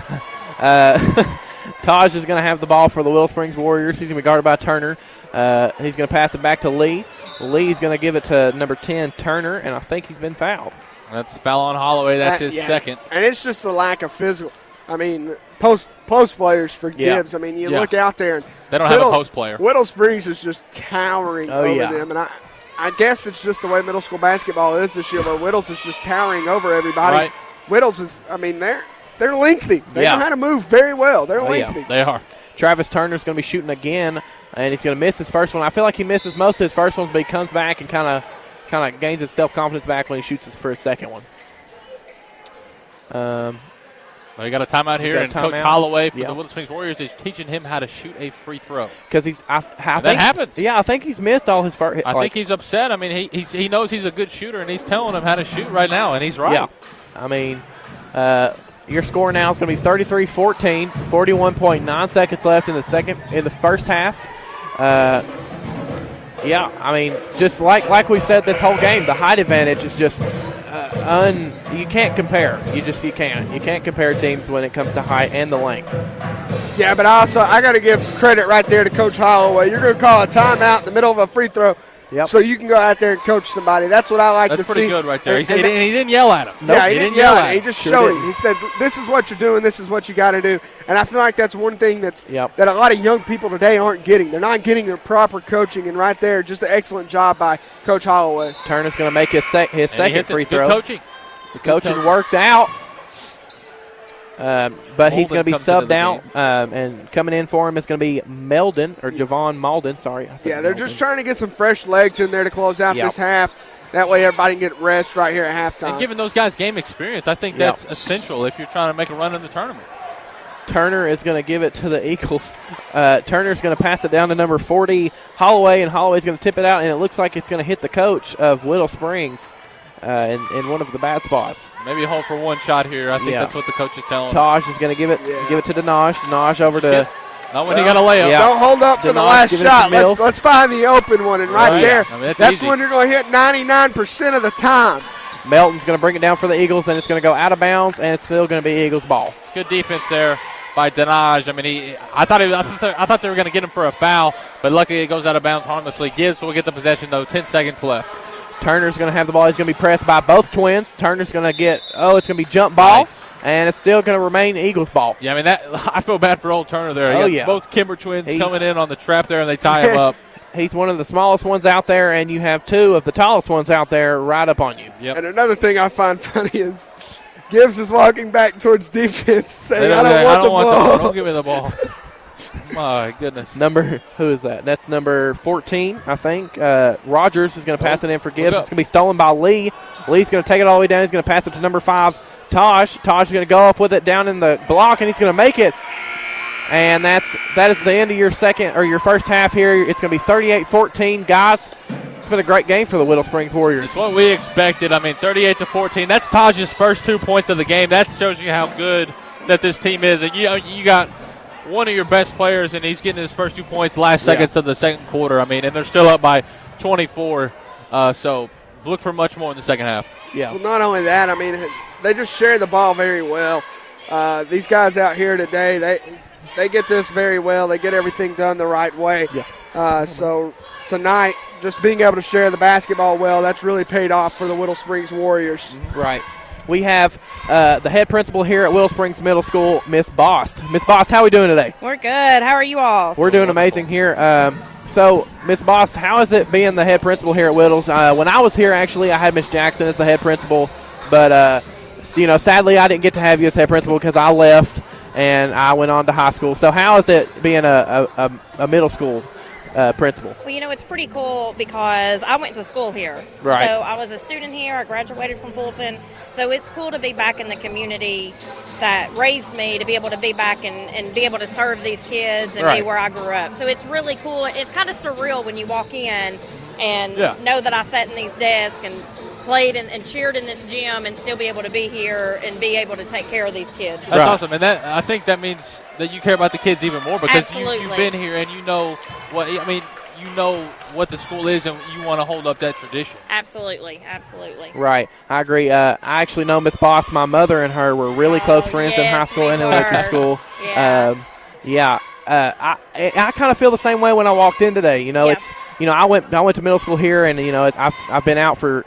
Taj is going to have the ball for the Whittle Springs Warriors. He's going to be guarded by Turner. He's going to pass it back to Lee. Lee's going to give it to number 10, Turner, and I think he's been fouled. That's a foul on Holloway. That's his second. And it's just the lack of physical. I mean, post players for Gibbs. I mean, you look out there. And they don't have a post player. Whittle Springs is just towering over them. And I guess it's just the way middle school basketball is this year, where Whittles is just towering over everybody. Right. Whittles is, I mean, they're lengthy. They know how to move very well. They're lengthy. Yeah, they are. Travis Turner's going to be shooting again, and he's going to miss his first one. I feel like he misses most of his first ones, but he comes back and kind of gains his self-confidence back when he shoots for his second one. Well, you got a timeout here, and Coach Holloway for the Whittle Springs Warriors is teaching him how to shoot a free throw. Because that happens. Yeah, I think he's missed all his first. I think he's upset. I mean, he knows he's a good shooter, and he's telling him how to shoot right now, and he's right. Yeah, I mean, your score now is going to be 33-14, 41.9 seconds left in the first half. Yeah, I mean, just like we've said this whole game, the height advantage is just you can't compare. You can't. You can't compare teams when it comes to height and the length. Yeah, but I got to give credit right there to Coach Holloway. You're going to call a timeout in the middle of a free throw. Yep. So you can go out there and coach somebody. That's what I like to see. That's pretty good right there. And he didn't yell at him. Nope. Yeah, he didn't yell at him. He just showed him. He said, this is what you're doing. This is what you got to do. And I feel like that's one thing that a lot of young people today aren't getting. They're not getting their proper coaching. And right there, just an excellent job by Coach Holloway. Turner's going to make his second free throw. Good coaching. The coaching worked out. But he's going to be subbed out, and coming in for him is going to be Javon Malden. Sorry. Yeah, they're just trying to get some fresh legs in there to close out this half. That way everybody can get rest right here at halftime. And giving those guys game experience, I think that's essential if you're trying to make a run in the tournament. Turner is going to give it to the Eagles. Turner's going to pass it down to number 40, Holloway, and Holloway's going to tip it out, and it looks like it's going to hit the coach of Whittle Springs. In one of the bad spots. Maybe a hole for one shot here. I think that's what the coach is telling him. Taj is going to give it to Denaj. Denaj over to... Not when he got a layup. Yeah. Don't hold up for the last shot. Let's find the open one. And there, I mean, that's when you're going to hit 99% of the time. Melton's going to bring it down for the Eagles, and it's going to go out of bounds, and it's still going to be Eagles ball. It's good defense there by Denaj. I mean, I thought they were going to get him for a foul, but luckily it goes out of bounds harmlessly. Gibbs will get the possession, though. 10 seconds left. Turner's going to have the ball. He's going to be pressed by both twins. Turner's going to get, it's going to be jump ball, and it's still going to remain Eagles ball. Yeah, I mean, I feel bad for old Turner there. Both Kimber twins coming in on the trap there, and they tie him up. He's one of the smallest ones out there, and you have two of the tallest ones out there right up on you. Yep. And another thing I find funny is Gibbs is walking back towards defense saying, I don't want the ball. Don't give me the ball. My goodness. Who is that? That's number 14, I think. Rogers is going to pass it in for Gibbs. It's going to be stolen by Lee. Lee's going to take it all the way down. He's going to pass it to number 5, Tosh. Tosh is going to go up with it down in the block, and he's going to make it. And that is the end of your first half here. It's going to be 38-14. Guys, it's been a great game for the Whittle Springs Warriors. It's what we expected. I mean, 38-14. That's Taj's first 2 points of the game. That shows you how good that this team is. And you got one of your best players, and he's getting his first 2 points last seconds of the second quarter. I mean, and they're still up by 24. So look for much more in the second half. Yeah. Well, not only that, I mean, they just share the ball very well. These guys out here today, they get this very well. They get everything done the right way. Yeah. So tonight, just being able to share the basketball well, that's really paid off for the Whittle Springs Warriors. Right. We have the head principal here at Whittle Springs Middle School, Miss Bost. Miss Bost, how are we doing today? We're good. How are you all? We're doing amazing here. So, Miss Bost, how is it being the head principal here at Whittles? When I was here, actually, I had Miss Jackson as the head principal, but sadly, I didn't get to have you as head principal because I left and I went on to high school. So, how is it being a middle school principal? Well, it's pretty cool because I went to school here. Right. So I was a student here. I graduated from Fulton. So it's cool to be back in the community that raised me, to be able to be back and be able to serve these kids and be where I grew up. So it's really cool. It's kind of surreal when you walk in and know that I sat in these desks and played and cheered in this gym and still be able to be here and be able to take care of these kids. That's awesome, and I think that means that you care about the kids even more because you've been here and you know what the school is and you want to hold up that tradition. Absolutely. Right, I agree. I actually know Miss Boss. My mother and her were really close friends in high school and elementary school. Yeah. I kind of feel the same way when I walked in today. It's I went to middle school here, and I've been out for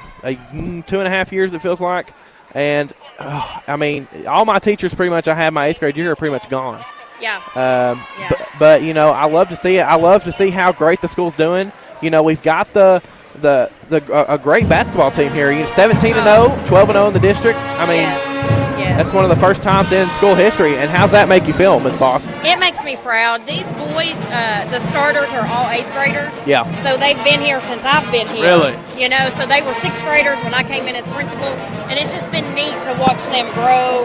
2.5 years. It feels like, and all my teachers pretty much I had my 8th grade year are pretty much gone. Yeah. But I love to see it. I love to see how great the school's doing. We've got a great basketball team here. 17-0, 12-0 in the district. That's one of the first times in school history. And how's that make you feel, Ms. Boss? It makes me proud. These boys, the starters are all 8th graders. Yeah. So they've been here since I've been here. Really? So they were 6th graders when I came in as principal, and it's just been neat to watch them grow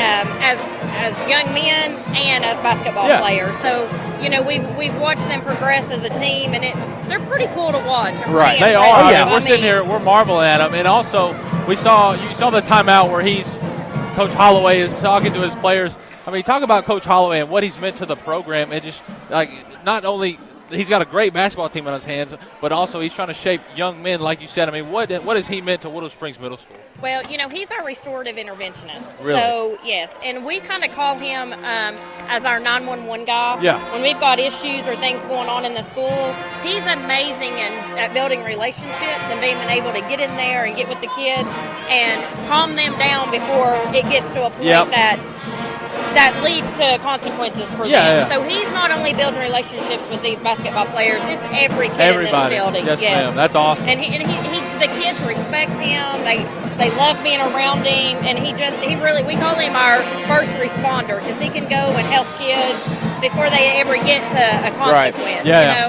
as young men and as basketball players. So we've watched them progress as a team, and they're pretty cool to watch. Right. They are. We're sitting here, we're marveling at them, and also you saw the timeout where Coach Holloway is talking to his players. Talk about Coach Holloway and what he's meant to the program. And just not only he's got a great basketball team on his hands, but also he's trying to shape young men, like you said. What has he meant to Whittle Springs Middle School? Well, he's our restorative interventionist. Really? So, yes, and we kind of call him as our 911 guy. Yeah. When we've got issues or things going on in the school, he's amazing at building relationships and being able to get in there and get with the kids and calm them down before it gets to a point that leads to consequences for them. Yeah. So he's not only building relationships with these basketball players, it's every kid Everybody. in this building. Yes, ma'am. That's awesome. And the kids respect him. They love being around him, and we call him our first responder because he can go and help kids before they ever get to a consequence.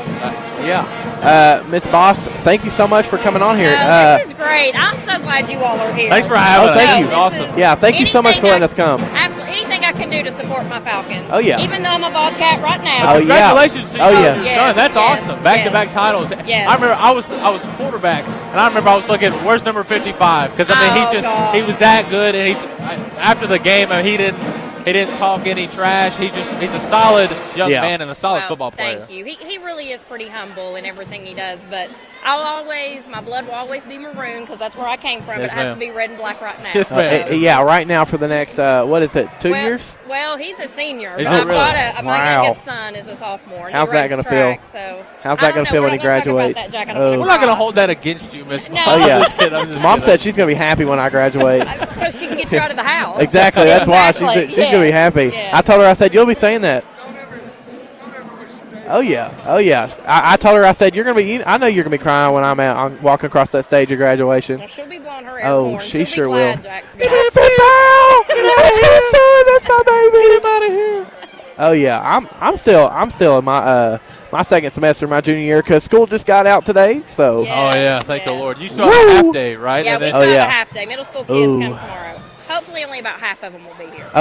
Miss Boss, thank you so much for coming on here. This is great. I'm so glad you all are here. Thanks for having us. Thank you. Awesome. Yeah, thank you so much for letting us come. Absolutely. Anything I can do to support my Falcons. Oh, yeah. Even though I'm a Bobcat right now. Oh, yeah. Congratulations to you, son. That's awesome. Back-to-back titles. Yes. I remember I was quarterback, and I remember I was looking, where's number 55? Because he was that good, and after the game, he didn't talk any trash. He's a solid young man and a solid football player. Thank you. He really is pretty humble in everything he does, but my blood will always be maroon because that's where I came from, Yes, but it has to be red and black right now. Yes, ma'am. Right now for the next, 2 years? Well, he's a senior. Is I've it really? got my youngest son is a sophomore. And How's that going to feel? So How's that going to feel when he graduates? We're not going to hold that against you, Miss. No. Oh, yeah. I'm just Mom kidding. said she's going to be happy when I graduate. Because she can get you out of the house. Exactly. That's why she's going to be happy. Yeah. I told her, I said, you'll be saying that. Oh yeah. I told her, I said, I know you're gonna be crying when I'm walking across that stage of graduation. Well, she'll be blowing her air horn. She sure be will. glad Jack's Get that's my baby. Get him out of here. Oh yeah, I'm still in my second semester of my junior year because school just got out today. So. Thank the Lord. You still have a half day, right? Yeah, we still have a half day. Middle school kids come tomorrow. Hopefully only about half of them will be here.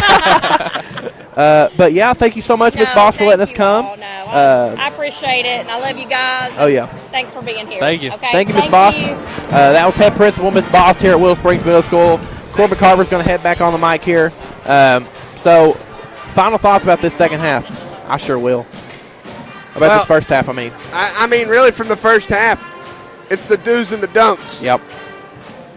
But yeah, thank you so much, Miss Boss, for letting us come. I appreciate it, and I love you guys. Oh, yeah. Thanks for being here. Thank you. Okay? Thank you, Miss Boss. That was head principal, Miss Boss, here at Whittle Springs Middle School. Corbin Carver's going to head back on the mic here. So, final thoughts about this second half? I sure will. About this first half, I mean, really, from the first half, it's the do's and the don'ts. Yep.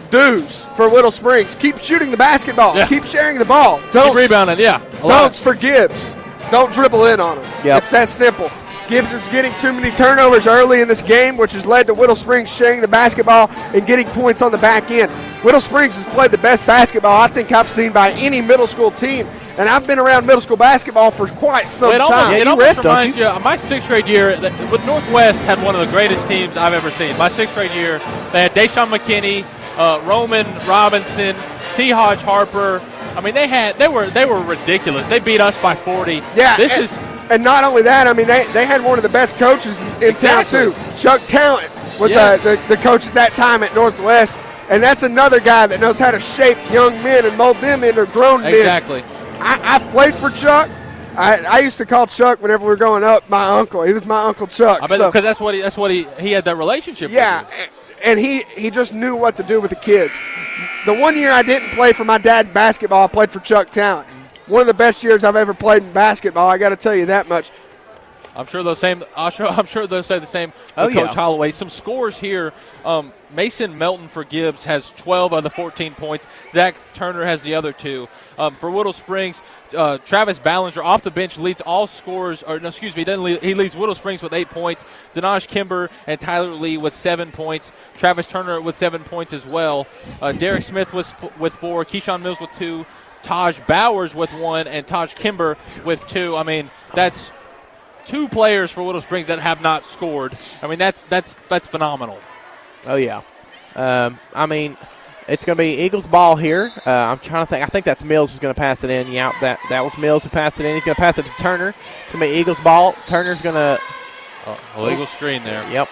do's for Whittle Springs. Keep shooting the basketball. Yeah. Keep sharing the ball. Don't rebounding, yeah. Don'ts for Gibbs. Don't dribble in on him. Yep. It's that simple. Gibbs is getting too many turnovers early in this game, which has led to Whittle Springs sharing the basketball and getting points on the back end. Whittle Springs has played the best basketball I think I've seen by any middle school team, and I've been around middle school basketball for quite some time. It almost reminds you, my sixth grade year, with Northwest had one of the greatest teams I've ever seen. My sixth grade year, they had Deshaun McKinney, Roman Robinson, T. Hodge Harper. I mean, they were ridiculous. They beat us by 40. Yeah, and not only that, I mean, they had one of the best coaches in town, too. Chuck Talent was the coach at that time at Northwest, and that's another guy that knows how to shape young men and mold them into grown men. Exactly. I've played for Chuck. I used to call Chuck whenever we were growing up my uncle. He was my Uncle Chuck. I bet because that's what he had that relationship with. Yeah, and he just knew what to do with the kids. The one year I didn't play for my dad basketball, I played for Chuck Talent. One of the best years I've ever played in basketball. I got to tell you that much. I'm sure they'll say the same. Coach Holloway. Some scores here. Mason Melton for Gibbs has 12 of the 14 points. Zach Turner has the other 2. For Whittle Springs, Travis Ballinger off the bench leads all scorers. He leads Whittle Springs with 8 points. Denaj Kimber and Tyler Lee with 7 points. Travis Turner with 7 points as well. Derek Smith with 4. Keyshawn Mills with 2. Taj Bowers with 1, and Taj Kimber with 2. I mean, that's 2 players for Whittle Springs that have not scored. I mean, that's phenomenal. Oh, yeah. I mean, it's going to be Eagles ball here. I'm trying to think. I think that's Mills who's going to pass it in. Yeah, that was Mills who passed it in. He's going to pass it to Turner. It's going to be Eagles ball. Turner's going to illegal screen there. Yep.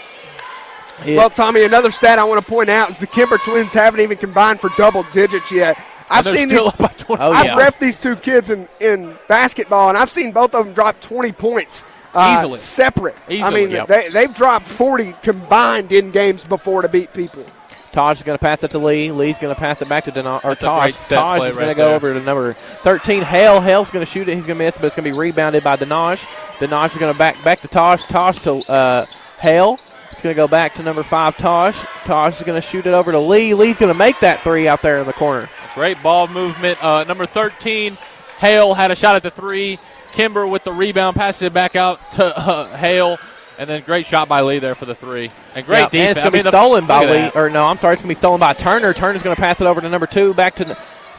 Well, Tommy, another stat I want to point out is the Kimber twins haven't even combined for double digits yet. I've seen these. I've reffed these 2 kids in basketball, and I've seen both of them drop 20 points easily, separate. Easily, I mean, they've dropped 40 combined in games before to beat people. Taj is going to pass it to Lee. Lee's going to pass it back to Taj. Taj is going to go over to number 13. Hale's going to shoot it. He's going to miss, but it's going to be rebounded by Denaj. Denaj is going to back to Taj. Taj to Hale. It's going to go back to number 5, Taj. Taj is going to shoot it over to Lee. Lee's going to make that 3 out there in the corner. Great ball movement. Number 13, Hale had a shot at the 3. Kimber with the rebound, passes it back out to Hale. And then great shot by Lee there for the 3. And great defense. And it's going to be stolen by Lee. Or no, I'm sorry, it's going to be stolen by Turner. Turner's going to pass it over to number 2, back to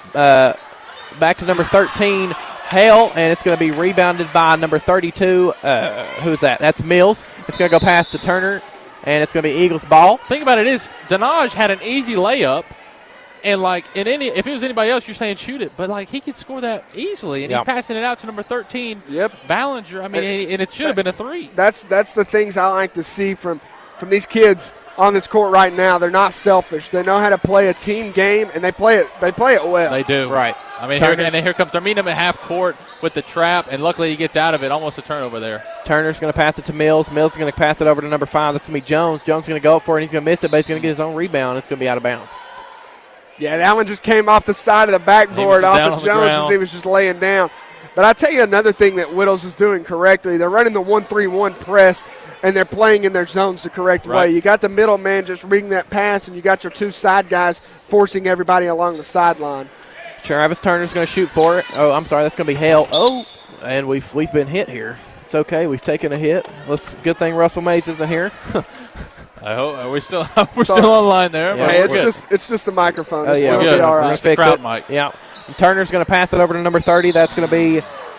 number 13, Hale. And it's going to be rebounded by number 32. Who's that? That's Mills. It's going to go past to Turner. And it's going to be Eagles ball. Thing about it is, Denaj had an easy layup. And, if it was anybody else, you're saying shoot it. But, he could score that easily. And he's passing it out to number 13, Ballinger. I mean, and it should have been a 3. That's the things I like to see from these kids on this court right now. They're not selfish. They know how to play a team game, and they play it well. They do. Right. I mean, here comes – they're meeting him at half court with the trap, and luckily he gets out of it. Almost a turnover there. Turner's going to pass it to Mills. Mills is going to pass it over to number 5. That's going to be Jones. Jones is going to go up for it, and he's going to miss it, but he's going to get his own rebound. It's going to be out of bounds. Yeah, that one just came off the side of the backboard off of Jones as he was just laying down. But I tell you another thing that Whittles is doing correctly. They're running the 1-3-1 press, and they're playing in their zones the correct way. You got the middle man just reading that pass, and you got your 2 side guys forcing everybody along the sideline. Travis Turner's going to shoot for it. Oh, I'm sorry, that's going to be Hale. Oh, and we've been hit here. It's okay. We've taken a hit. Good thing Russell Mays isn't here. I hope we're still online there. Yeah, it's just the microphone. Oh yeah, we'll be all right. Just fix it, Mike. Yeah, and Turner's going to pass it over to number 30. That's going to be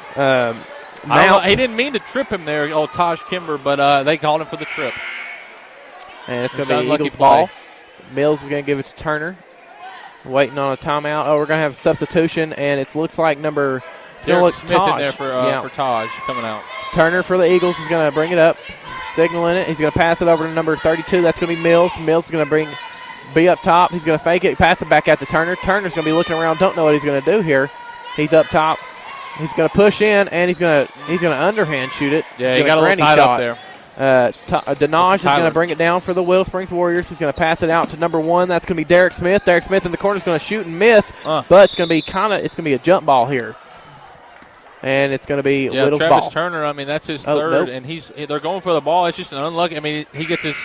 Mount. He didn't mean to trip him there, Taj Kimber, but they called him for the trip. And it's going to be Eagles ball. Mills is going to give it to Turner. Waiting on a timeout. Oh, we're going to have a substitution, and it looks like number Derek Smith in there for Taj coming out. Turner for the Eagles is going to bring it up. Signaling it. He's going to pass it over to number 32. That's going to be Mills. Mills is going to be up top. He's going to fake it, pass it back out to Turner. Turner's going to be looking around, don't know what he's going to do here. He's up top. He's going to push in, and he's going to underhand shoot it. Yeah, he got a little tied up there. Denaj is going to bring it down for the Whittle Springs Warriors. He's going to pass it out to number 1. That's going to be Derek Smith. Derek Smith in the corner is going to shoot and miss, but it's going to be a jump ball here. And it's going to be Whittle's Travis ball. Turner, I mean, that's his third, and they're going for the ball. It's just an unlucky. I mean, he gets his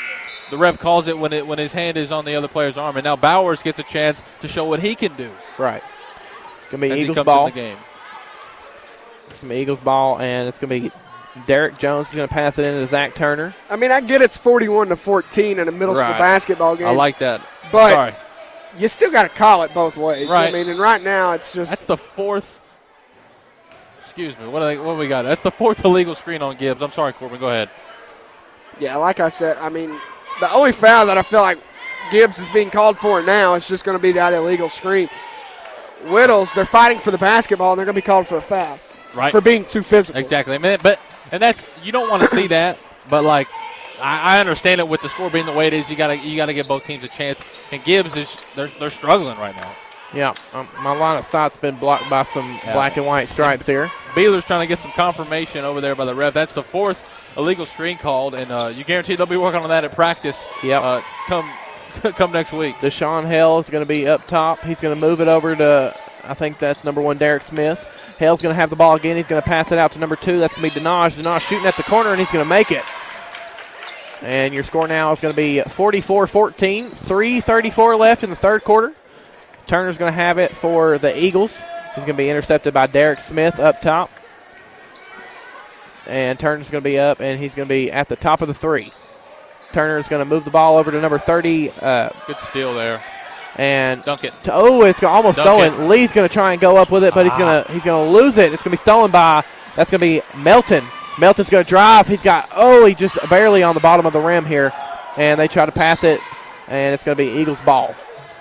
the ref calls it when his hand is on the other player's arm. And now Bowers gets a chance to show what he can do. Right. It's going to be as Eagles he comes ball. in the game. It's going to be Eagles ball, and it's going to be Derek Jones is going to pass it into Zach Turner. I mean, I get it's 41-14 in a middle school basketball game. I like that. But Sorry. you still got to call it both ways. Right. I mean, and right now it's just. That's the fourth. Excuse me. What we got? That's the fourth illegal screen on Gibbs. I'm sorry, Corbin. Go ahead. Yeah, like I said, I mean, the only foul that I feel like Gibbs is being called for now is just going to be that illegal screen. Whittles, they're fighting for the basketball, and they're going to be called for a foul. Right. For being too physical. Exactly. I mean, and that's, you don't want to see that, but like I understand it with the score being the way it is. You gotta give both teams a chance. And Gibbs they're struggling right now. Yeah, my line of sight's been blocked by some black and white stripes here. Beeler's trying to get some confirmation over there by the ref. That's the fourth illegal screen called, and you guarantee they'll be working on that at practice. Yep. Come next week. Deshaun Hale is going to be up top. He's going to move it over to, I think that's number 1, Derek Smith. Hale's going to have the ball again. He's going to pass it out to number 2. That's going to be Denaj. Denaj shooting at the corner, and he's going to make it. And your score now is going to be 44-14. 3:34 left in the third quarter. Turner's going to have it for the Eagles. He's going to be intercepted by Derek Smith up top. And Turner's going to be up, and he's going to be at the top of the 3. Turner's going to move the ball over to number 30. Good steal there. And dunk it. It's almost stolen. Lee's going to try and go up with it, but he's going to lose it. It's going to be stolen by, that's going to be Melton. Melton's going to drive. He's just barely on the bottom of the rim here. And they try to pass it, and it's going to be Eagles ball.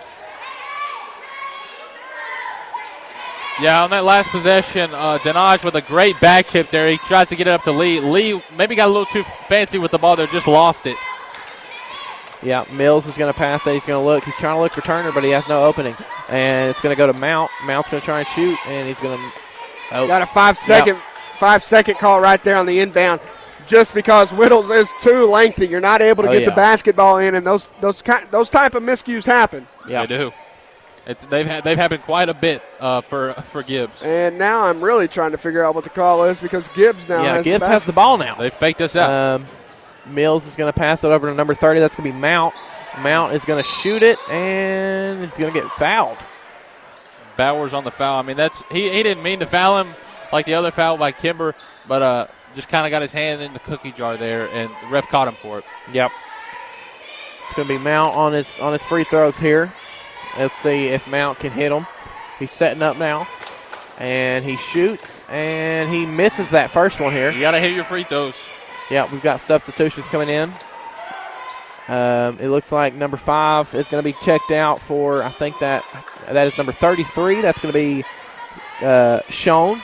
Yeah, on that last possession, Denaj with a great back tip there. He tries to get it up to Lee. Lee maybe got a little too fancy with the ball there, just lost it. Yeah, Mills is going to pass it. He's going to look. He's trying to look for Turner, but he has no opening. And it's going to go to Mount. Mount's going to try and shoot, and he's going to. Got a 5-second call right there on the inbound. Just because Whittles is too lengthy, you're not able to get the basketball in, and those type of miscues happen. Yeah, they do. They've happened quite a bit for Gibbs. And now I'm really trying to figure out what the call is because Gibbs now has the ball now. They faked us out. Mills is going to pass it over to number 30. That's going to be Mount. Mount is going to shoot it, and he's going to get fouled. Bowers on the foul. I mean, he didn't mean to foul him like the other foul by Kimber, but just kind of got his hand in the cookie jar there, and the ref caught him for it. Yep. It's going to be Mount on his free throws here. Let's see if Mount can hit him. He's setting up now, and he shoots, and he misses that first one here. You got to hit your free throws. Yeah, we've got substitutions coming in. It looks like number 5 is going to be checked out for, I think that is number 33. That's going to be Sean.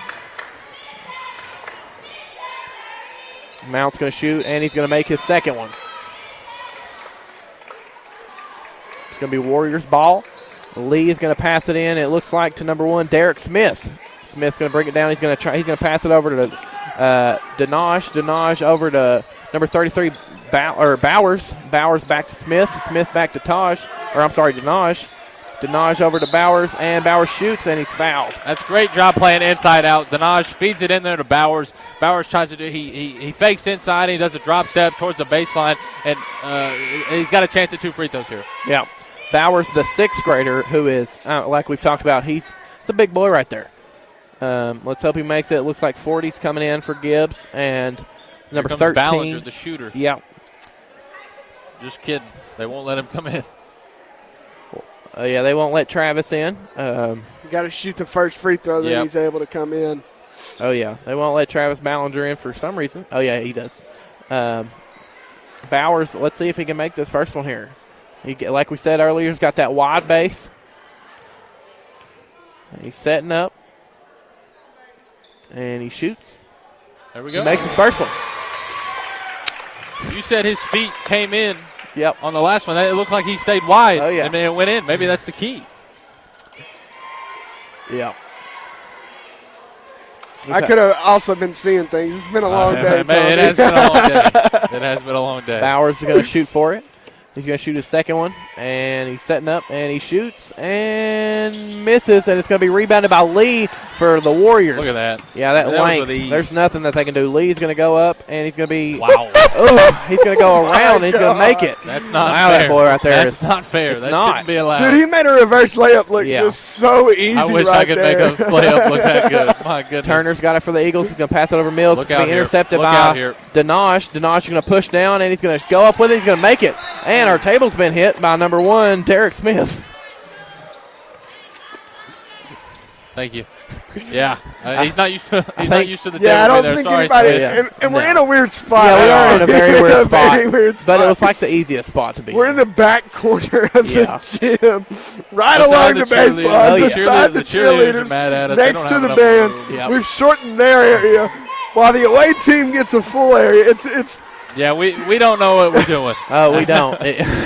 Mount's going to shoot, and he's going to make his second one. It's going to be Warriors ball. Lee is going to pass it in. It looks like to number 1, Derek Smith. Smith's going to bring it down. He's going to pass it over to Denaj. Denaj over to number 33, Bowers. Bowers back to Smith. Smith back to Denaj. Denaj over to Bowers, and Bowers shoots, and he's fouled. That's great job playing inside out. Denaj feeds it in there to Bowers. Bowers tries to do, he fakes inside, and he does a drop step towards the baseline, and he's got a chance at 2 free throws here. Yeah. Bowers, the 6th grader, who is, like we've talked about, it's a big boy right there. Let's hope he makes it. It looks like 40's coming in for Gibbs, and number 13. Ballinger, the shooter. Yeah. Just kidding. They won't let him come in. They won't let Travis in. You got to shoot the first free throw, then he's able to come in. Oh, yeah. They won't let Travis Ballinger in for some reason. Oh, yeah, he does. Bowers, let's see if he can make this first one here. Like we said earlier, he's got that wide base. He's setting up. And he shoots. There we go. He makes his first one. You said his feet came in. Yep. On the last one, it looked like he stayed wide. Oh, yeah. And then it went in. Maybe that's the key. Yeah. I could have also been seeing things. It's been a long day. It has been a long day. It has been a long day. Bowers is going to shoot for it. He's going to shoot his second one, and he's setting up, and he shoots and misses, and it's going to be rebounded by Lee. for the Warriors. Look at that. Yeah, that length. There's nothing that they can do. Lee's going to go up, and he's going to be. Wow. He's going to go around, and he's going to make it. That's not fair. That boy right there That's not fair. That not. shouldn't be allowed. Dude, he made a reverse layup look just so easy. I wish right I could there. make a layup look that good. My goodness. Turner's got it for the Eagles. He's going to pass it over Mills. Look It's going to be intercepted by Denosh. Denosh is going to push down, and he's going to go up with it. He's going to make it. And our table's been hit by number 1, Derek Smith. Thank you. Yeah, he's not used to. Not used to the. Yeah, I don't think anybody. And we're in a weird spot. Yeah, we are in a very weird spot. Very weird spot. But it was like the easiest spot to be. We're in the back corner of the gym, right along the baseline, beside the cheerleaders, next to the band. Yep. We've shortened their area, while the away team gets a full area. It's. Yeah, we don't know what we're doing. Oh, we don't.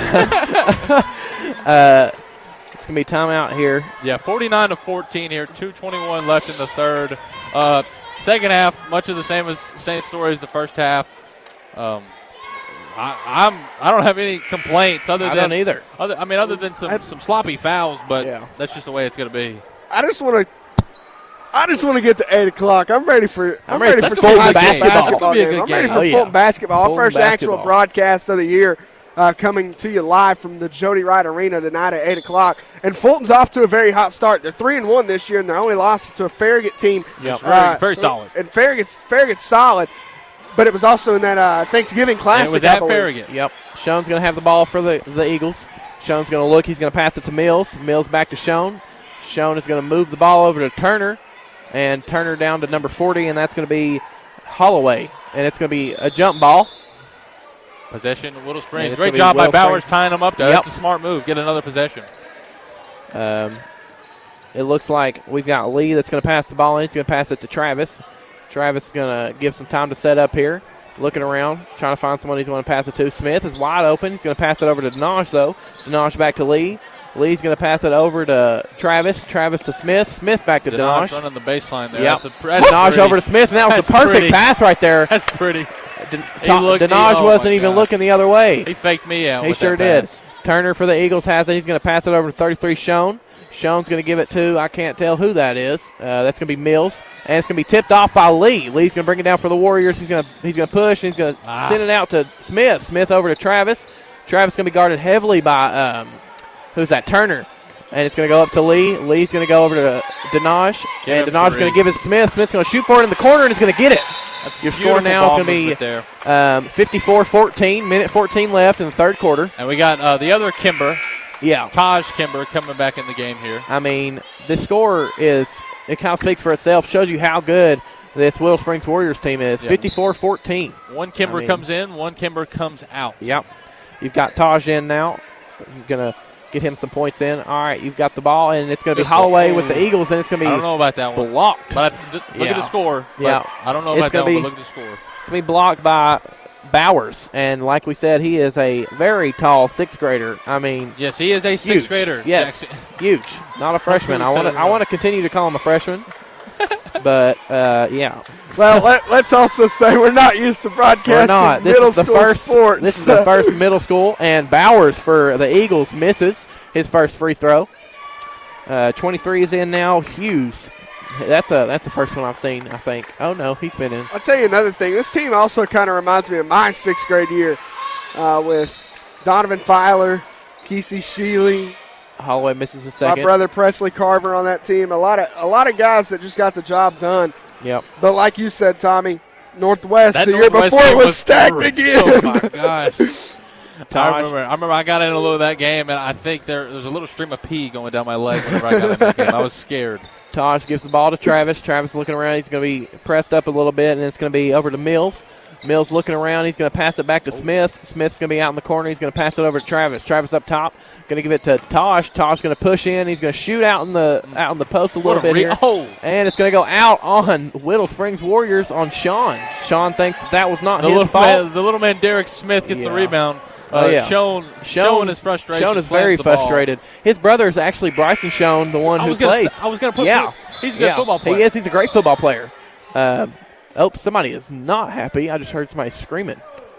It's going to be timeout here. Yeah, 49-14 here. 2:21 left in the third. Second half, much of the same story as the first half. I don't have any complaints other than. I don't either. Other than some sloppy fouls, but that's just the way it's going to be. I just want to get to 8 o'clock. I'm ready for some Fulton basketball. I'm ready for Fulton basketball. Our first actual broadcast of the year. Coming to you live from the Jody Wright Arena tonight at 8 o'clock. And Fulton's off to a very hot start. They're 3-1 this year, and their only loss to a Farragut team. Yep. Very solid. And Farragut's solid, but it was also in that Thanksgiving Classic. And it was at Farragut. Yep. Schoen's going to have the ball for the Eagles. Schoen's going to look. He's going to pass it to Mills. Mills back to Schoen. Schoen is going to move the ball over to Turner, and Turner down to number 40, and that's going to be Holloway. And it's going to be a jump ball. Possession, Little Springs. Great job by Bowers tying them up there. That's a smart move. Get another possession. It looks like we've got Lee that's going to pass the ball in. He's going to pass it to Travis. Travis is going to give some time to set up here. Looking around, trying to find someone he's going to pass it to. Smith is wide open. He's going to pass it over to Denosh, though. Denosh back to Lee. Lee's going to pass it over to Travis. Travis to Smith. Smith back to Denosh. Running the baseline there. Yep. Denosh over to Smith, and that was a perfect pass right there. That's pretty. Denosh wasn't even looking the other way. He faked me out. He sure did. Turner for the Eagles has it. He's going to pass it over to 33 Schoen. Schoen's going to give it to, I can't tell who that is. That's going to be Mills. And it's going to be tipped off by Lee. Lee's going to bring it down for the Warriors. He's going to push, and he's going to send it out to Smith. Smith over to Travis. Travis going to be guarded heavily by, who's that, Turner. And it's going to go up to Lee. Lee's going to go over to Denosh. And Denosh's going to give it to Smith. Smith's going to shoot for it in the corner, and he's going to get it. Your score now is going to be 54-14, minute 14 left in the third quarter. And we got the other Kimber. Yeah. Taj Kimber coming back in the game here. I mean, the score it kind of speaks for itself, shows you how good this Willow Springs Warriors team is. 54-14. One Kimber comes in, one Kimber comes out. Yep. You've got Taj in now. You're going to get him some points in. All right, you've got the ball, and it's going to be Holloway with the Eagles, and it's going to be I don't know about that one. Blocked. But look at the score. Yeah. I don't know about that one, but look at the score. It's going to be blocked by Bowers, and like we said, he is a very tall sixth grader. I mean, yes, he is a sixth grader. Yes, huge. Not a freshman. I want to continue to call him a freshman. But yeah. Well, let's also say we're not used to broadcasting middle school sports. This is the first middle school, and Bowers for the Eagles misses his first free throw. 23 is in now. Hughes. That's the first one I've seen, I think. Oh, no, he's been in. I'll tell you another thing. This team also kind of reminds me of my sixth grade year with Donovan Filer, Kesey Sheely. Holloway misses a second. My brother Presley Carver on that team. A lot of guys that just got the job done. Yep. But like you said, Tommy, Northwest the year before it was stacked again. Oh, my gosh. I remember I got in a little of that game, and I think there was a little stream of pee going down my leg whenever I got in that game. I was scared. Taj gives the ball to Travis. Travis looking around. He's going to be pressed up a little bit, and it's going to be over to Mills. Mills looking around. He's going to pass it back to Smith. Smith's going to be out in the corner. He's going to pass it over to Travis. Travis up top. Going to give it to Taj. Taj going to push in. He's going to shoot out in the post a little bit here. And it's going to go out on Whittle Springs Warriors on Sean. Sean thinks that was not his fault. The little man Derek Smith gets the rebound. Sean is frustrated. Sean is very frustrated. His brother is actually Bryson Sean, the one who plays. I was going to put he's a good football player. He is. He's a great football player. Somebody is not happy. I just heard somebody screaming.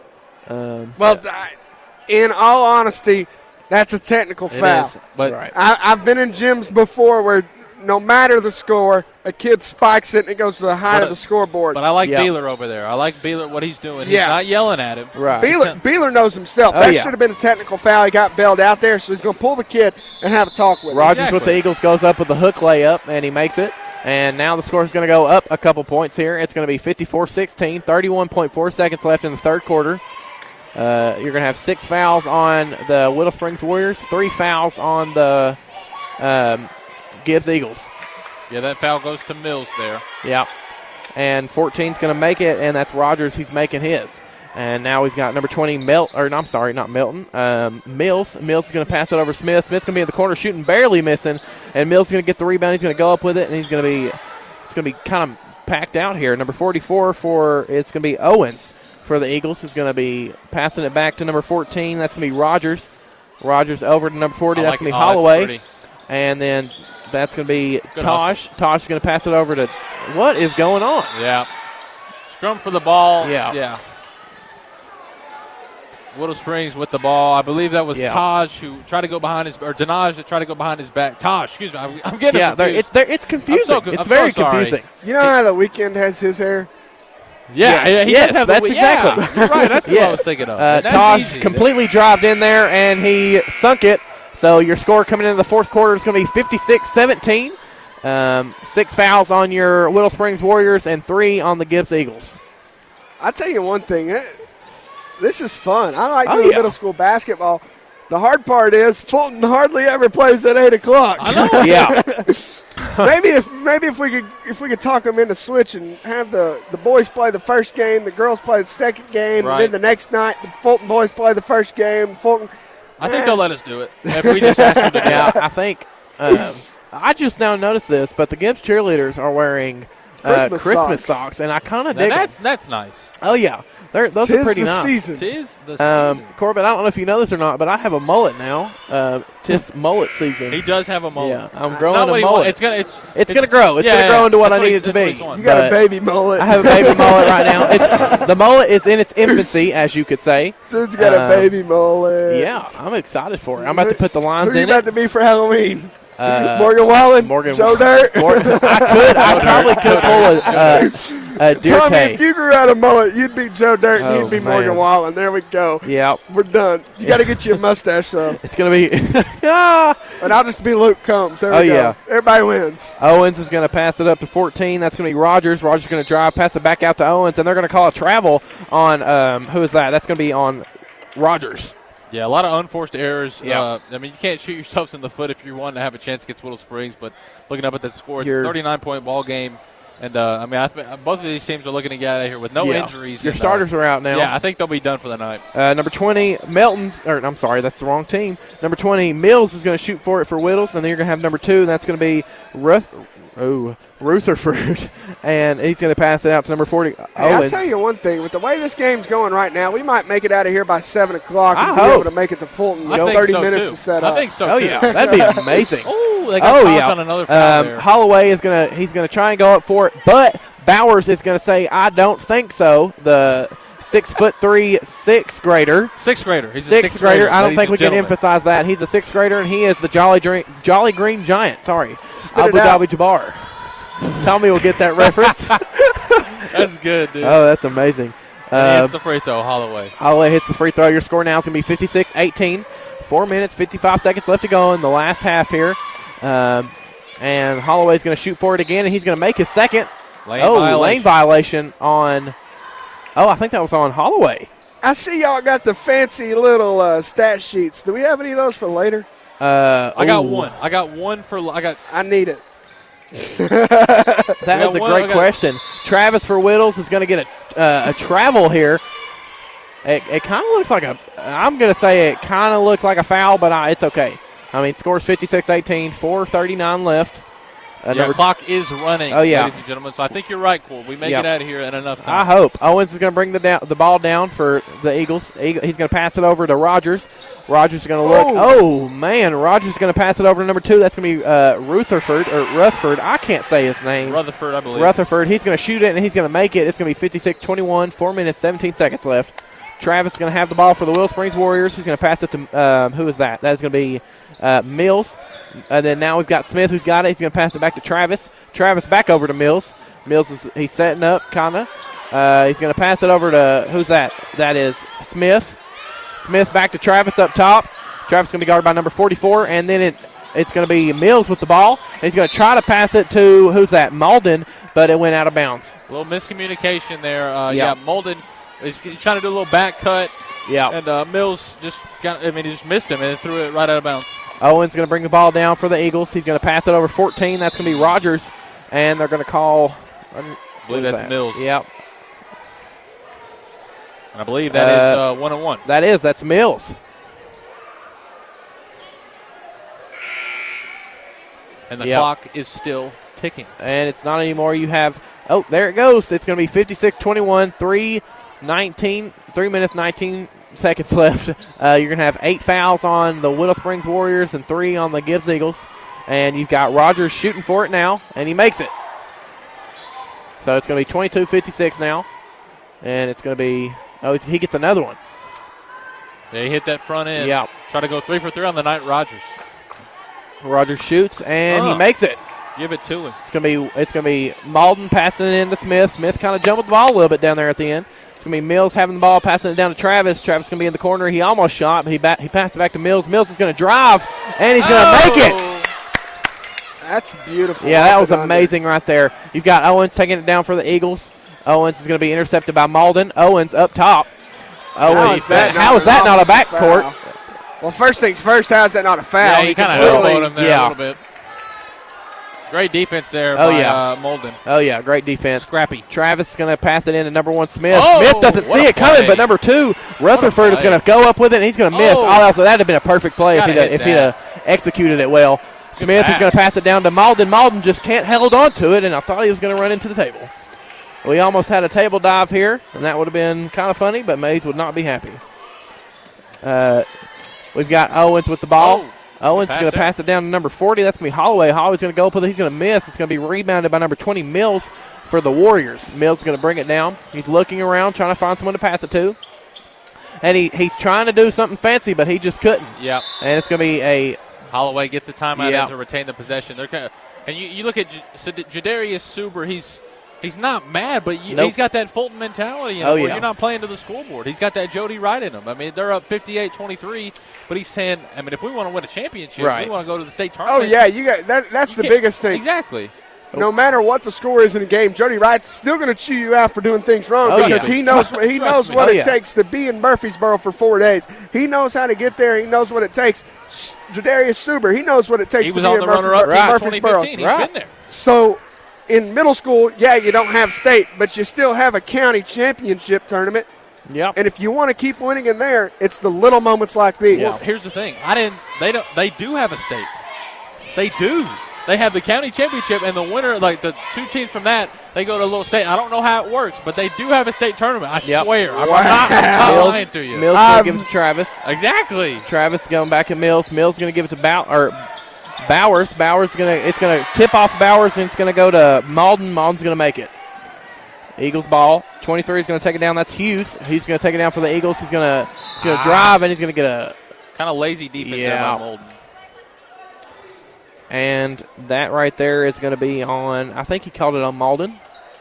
In all honesty, that's a technical foul. It is, but I've been in gyms before where no matter the score, a kid spikes it and it goes to the height of the scoreboard. But I like Beeler over there. I like Beeler, what he's doing. He's not yelling at him. Right. Beeler knows himself. That should have been a technical foul. He got bailed out there, so he's going to pull the kid and have a talk with him. Rogers with the Eagles goes up with the hook layup, and he makes it. And now the score is going to go up a couple points here. It's going to be 54-16, 31.4 seconds left in the third quarter. You're going to have 6 fouls on the Whittle Springs Warriors, 3 fouls on the Gibbs Eagles. Yeah, that foul goes to Mills there. Yeah. And 14's going to make it, and that's Rogers. He's making his. And now we've got number 20, Mills. Mills. Mills is going to pass it over Smith. Smith's going to be in the corner shooting, barely missing. And Mills is going to get the rebound. He's going to go up with it, and it's going to be kind of packed out here. Number 44 it's going to be Owens for the Eagles. Is going to be passing it back to number 14. That's going to be Rogers. Rogers over to number 40. That's going to be Holloway. And then that's going to be Tosh. Tosh is going to pass it over to – what is going on? Yeah. Scrum for the ball. Yeah. Whittle Springs with the ball. I believe that was Taj who tried to go behind his – or Denaj that tried to go behind his back. Taj, excuse me. I'm getting confused. It's confusing. It's very confusing. You know how the Weekend has his hair? Yeah, he does have that's exactly. You're right. That's what I was thinking of. Taj completely drived in there, and he sunk it. So your score coming into the fourth quarter is going to be 56-17. 6 fouls on your Whittle Springs Warriors and 3 on the Gibbs Eagles. I'll tell you one thing. This is fun. I like doing middle school basketball. The hard part is Fulton hardly ever plays at 8 o'clock. I know. Yeah. maybe if we could talk them into switch and have the boys play the first game, the girls play the second game, and then the next night the Fulton boys play the first game. I think they'll let us do it if we just ask them to do it. I think I just now noticed this, but the Gibbs cheerleaders are wearing Christmas socks, and I kind of dig them. That's nice. Oh, yeah. Those are pretty nice. Tis the season. Corbin, I don't know if you know this or not, but I have a mullet now. Tis mullet season. He does have a mullet. Yeah, I'm growing a mullet. It's gonna grow. It's gonna grow into what I need it to be. You got a baby mullet. I have a baby mullet right now. The mullet is in its infancy, as you could say. Dude's got a baby mullet. Yeah, I'm excited for it. I'm about to put the lines in it. Who are you about to be for Halloween? Morgan Wallen? Joe Dirt? I probably could pull a Deer Tommy, Tay. if you grew out a mullet, you'd be Joe Dirt and you'd be Morgan Wallen. There we go. Yeah. We're done. You got to get you a mustache, though. It's going to be and I'll just be Luke Combs. There we go. Yeah. Everybody wins. Owens is going to pass it up to 14. That's going to be Rogers. Rogers is going to drive, pass it back out to Owens, and they're going to call a travel on who is that? That's going to be on Rogers. Yeah, a lot of unforced errors. Yeah. I mean, you can't shoot yourselves in the foot if you want to have a chance against Whittle Springs, but looking up at that score, it's a 39-point ball game. And, both of these teams are looking to get out of here with no injuries. Your starters are out now. Yeah, I think they'll be done for the night. Number 20, that's the wrong team. Number 20, Mills is going to shoot for it for Whittles, and then you're going to have number 2, and that's going to be Rutherford, and he's going to pass it out to number 40, Owens. I'll tell you one thing. With the way this game's going right now, we might make it out of here by 7 o'clock and be able to make it to Fulton. 30 minutes to set up. I think so, too. Oh, yeah. That'd be amazing. They got on another foul there. Holloway is going to try and go up for it, but Bowers is going to say, I don't think so. The 6'3" sixth grader. Sixth grader. He's a sixth grader. I don't think we can emphasize that. He's a sixth grader, and he is the Jolly Green Giant. Sorry. Abu Dhabi Jabbar. Tommy will get that reference. That's good, dude. Oh, that's amazing. He hits the free throw, Holloway. Holloway hits the free throw. Your score now is going to be 56-18. 4 minutes, 55 seconds left to go in the last half here. And Holloway's going to shoot for it again, and he's going to make his second. Lane violation on – I think that was on Holloway. I see y'all got the fancy little stat sheets. Do we have any of those for later? I got one. I need it. That is a great question. Travis for Whittles is going to get a travel here. It kind of looks like I'm going to say it kind of looks like a foul, but it's okay. I mean, scores 56-18, 4:39 left. The clock is running, ladies and gentlemen. So I think you're right, Cole. We may get out of here in enough time. I hope. Owens is going to bring the ball down for the Eagles. He's going to pass it over to Rogers. Rogers is going to look. Oh, man. Rogers is going to pass it over to number 2. That's going to be Rutherford. I can't say his name. Rutherford, I believe. Rutherford. He's going to shoot it, and he's going to make it. It's going to be 56-21, 4 minutes, 17 seconds left. Travis is going to have the ball for the Whittle Springs Warriors. He's going to pass it to who is that? That's going to be Mills. And then now we've got Smith who's got it. He's going to pass it back to Travis. Travis back over to Mills. Mills he's setting up, kind of. He's going to pass it over to, who's that? That is Smith. Smith back to Travis up top. Travis is going to be guarded by number 44, and then it's going to be Mills with the ball. And he's going to try to pass it to, who's that? Malden, but it went out of bounds. A little miscommunication there. Malden is trying to do a little back cut. Yeah. And Mills he just missed him and threw it right out of bounds. Owen's going to bring the ball down for the Eagles. He's going to pass it over 14. That's going to be Rogers, and they're going to call. I believe that's Mills. Yep. And I believe that is 1-on-1. That's Mills. And the clock is still ticking. And it's not anymore. You have, there it goes. It's going to be 56-21, 3 minutes, 19 seconds left. You're going to have 8 fouls on the Willow Springs Warriors and 3 on the Gibbs Eagles. And you've got Rogers shooting for it now, and he makes it. So it's going to be 22-56 now. And it's going to be, he gets another one. They hit that front end. Yeah. Try to go 3 for 3 on the night, Rogers. Rogers shoots, and he makes it. Give it to him. It's gonna be Malden passing it in to Smith. Smith kind of jumbled the ball a little bit down there at the end. It's going to be Mills having the ball, passing it down to Travis. Travis is going to be in the corner. He almost shot, but he passed it back to Mills. Mills is going to drive, and he's going to make it. That's beautiful. Yeah, that was amazing right there. You've got Owens taking it down for the Eagles. Owens is going to be intercepted by Malden. Owens up top. How is that not a backcourt? Well, first things first, how is that not a foul? Yeah, he kind of elbowed him there a little bit. Great defense there by Malden. Oh, yeah, great defense. Scrappy. Travis is going to pass it in to number 1, Smith. Smith doesn't see it coming, but number 2, Rutherford is going to go up with it, and he's going to miss. That would have been a perfect play if he'd executed it well. Smith is going to pass it down to Malden. Malden just can't hold on to it, and I thought he was going to run into the table. We almost had a table dive here, and that would have been kind of funny, but Mays would not be happy. We've got Owens with the ball. Owens is going to pass it down to number 40. That's going to be Holloway. Holloway's going to go up with it. He's going to miss. It's going to be rebounded by number 20, Mills, for the Warriors. Mills is going to bring it down. He's looking around, trying to find someone to pass it to. And he's trying to do something fancy, but he just couldn't. Yep. And it's going to be a... Holloway gets a timeout to retain the possession. And you look at Jadarius Suber, he's not mad, but he's got that Fulton mentality in him where you're not playing to the scoreboard. He's got that Jody Wright in him. I mean, they're up 58-23, but he's saying, if we want to win a championship, we want to go to the state tournament. Oh, yeah, that's the biggest thing. Exactly. No matter what the score is in a game, Jody Wright's still going to chew you out for doing things wrong because he knows what it takes to be in Murfreesboro for 4 days. He knows how to get there. He knows what it takes. Jadarius Suber, he knows what it takes to be in Murfreesboro. He's been there. So in middle school, you don't have state, but you still have a county championship tournament. Yep. And if you want to keep winning in there, it's the little moments like these. Well, here's the thing. They do have a state. They do. They have the county championship, and the winner, like the 2 teams from that, they go to a little state. I don't know how it works, but they do have a state tournament. I swear. I'm not lying to you. Mills going to give it to Travis. Exactly. Travis going back to Mills. Mills going to give it to Bowers. Bowers it's going to tip off Bowers, and it's going to go to Malden. Malden's going to make it. Eagles ball. 23 is going to take it down. That's Hughes. He's going to take it down for the Eagles. He's going to drive, and he's going to get a kind of lazy defense there by Malden. And that right there is going to be on, I think he called it on Malden.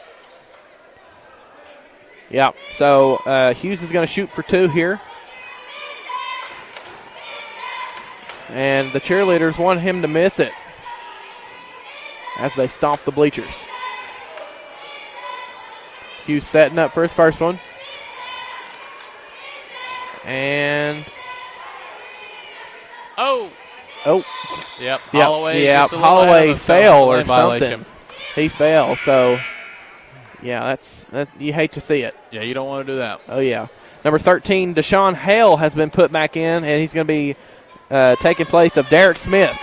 Yeah, so Hughes is going to shoot for 2 here. And the cheerleaders want him to miss it as they stomp the bleachers. Hughes setting up for his first one. And... Oh. Yep. Holloway fell or something. He fell, so that's you hate to see it. Yeah, you don't want to do that. Oh, yeah. Number 13, Deshaun Hale has been put back in, and he's going to be taking place of Derek Smith.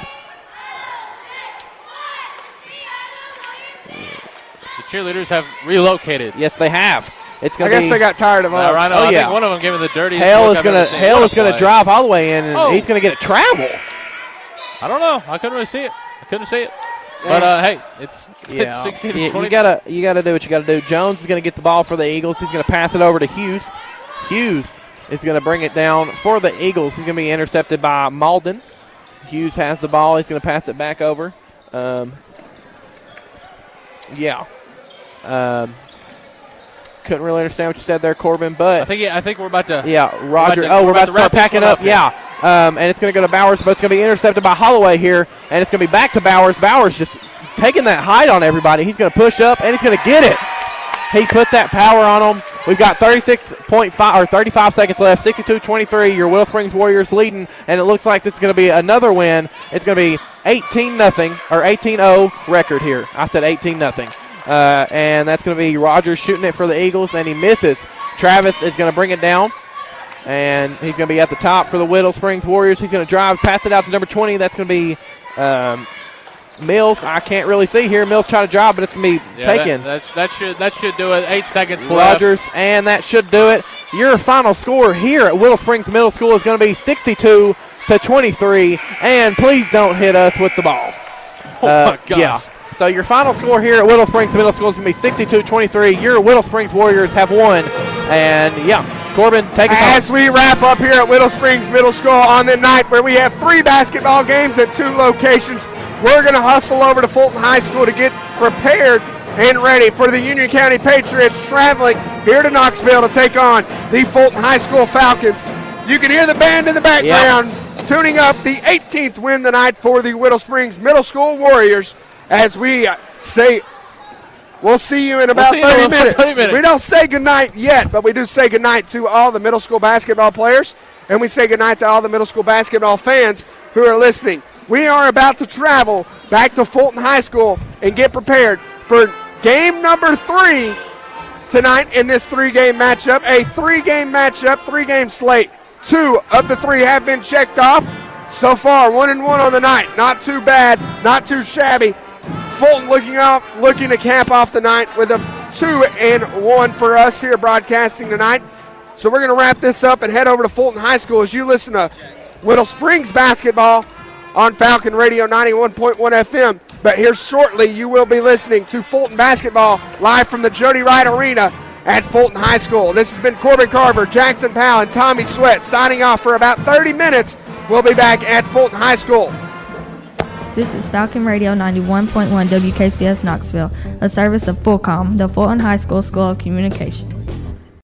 The cheerleaders have relocated. Yes, they have. I guess they got tired of us. Right, I think one of them giving the dirty. Hale is going to drive all the way in, and he's going to get a travel. I don't know. I couldn't really see it. But hey, it's 16-20. You gotta do what you gotta do. Jones is gonna get the ball for the Eagles. He's gonna pass it over to Hughes. Hughes is gonna bring it down for the Eagles. He's gonna be intercepted by Malden. Hughes has the ball. He's going to pass it back over. Couldn't really understand what you said there, Corbin, but I think we're about to. Yeah, Roger. We're about to start packing up. Yeah, and it's going to go to Bowers, but it's going to be intercepted by Holloway here, and it's going to be back to Bowers. Bowers just taking that height on everybody. He's going to push up, and he's going to get it. He put that power on them. We've got 35 seconds left, 62-23. Your Willow Springs Warriors leading, and it looks like this is going to be another win. It's going to be 18-0 or 18-0 record here. I said 18-0. And that's going to be Rogers shooting it for the Eagles, and he misses. Travis is going to bring it down, and he's going to be at the top for the Willow Springs Warriors. He's going to drive, pass it out to number 20. That's going to be Mills. I can't really see here. Mills trying to drive, but it's going to be taken. That should do it. 8 seconds left. Rogers, and that should do it. Your final score here at Willow Springs Middle School is going to be 62-23, and please don't hit us with the ball. Oh, my God. Yeah. So your final score here at Willow Springs Middle School is going to be 62-23. Your Willow Springs Warriors have won. And, Corbin, take it home. As we wrap up here at Willow Springs Middle School on the night where we have 3 basketball games at 2 locations, we're going to hustle over to Fulton High School to get prepared and ready for the Union County Patriots traveling here to Knoxville to take on the Fulton High School Falcons. You can hear the band in the background tuning up the 18th win tonight for the Willow Springs Middle School Warriors. As we say, we'll see you in about 30 minutes. We don't say goodnight yet, but we do say goodnight to all the middle school basketball players, and we say goodnight to all the middle school basketball fans who are listening. We are about to travel back to Fulton High School and get prepared for game number 3 tonight in this 3-game matchup. A 3-game matchup, 3-game slate. 2 of the 3 have been checked off. So far, 1-1 on the night. Not too bad, not too shabby. Fulton looking to cap off the night with a 2-1 for us here broadcasting tonight. So we're going to wrap this up and head over to Fulton High School as you listen to Willow Springs basketball on Falcon Radio 91.1 FM. But here shortly you will be listening to Fulton basketball live from the Jody Wright Arena at Fulton High School. This has been Corbin Carver, Jackson Powell, and Tommy Sweat signing off for about 30 minutes. We'll be back at Fulton High School. This is Falcon Radio 91.1 WKCS Knoxville, a service of Fullcom, the Fulton High School School of Communication.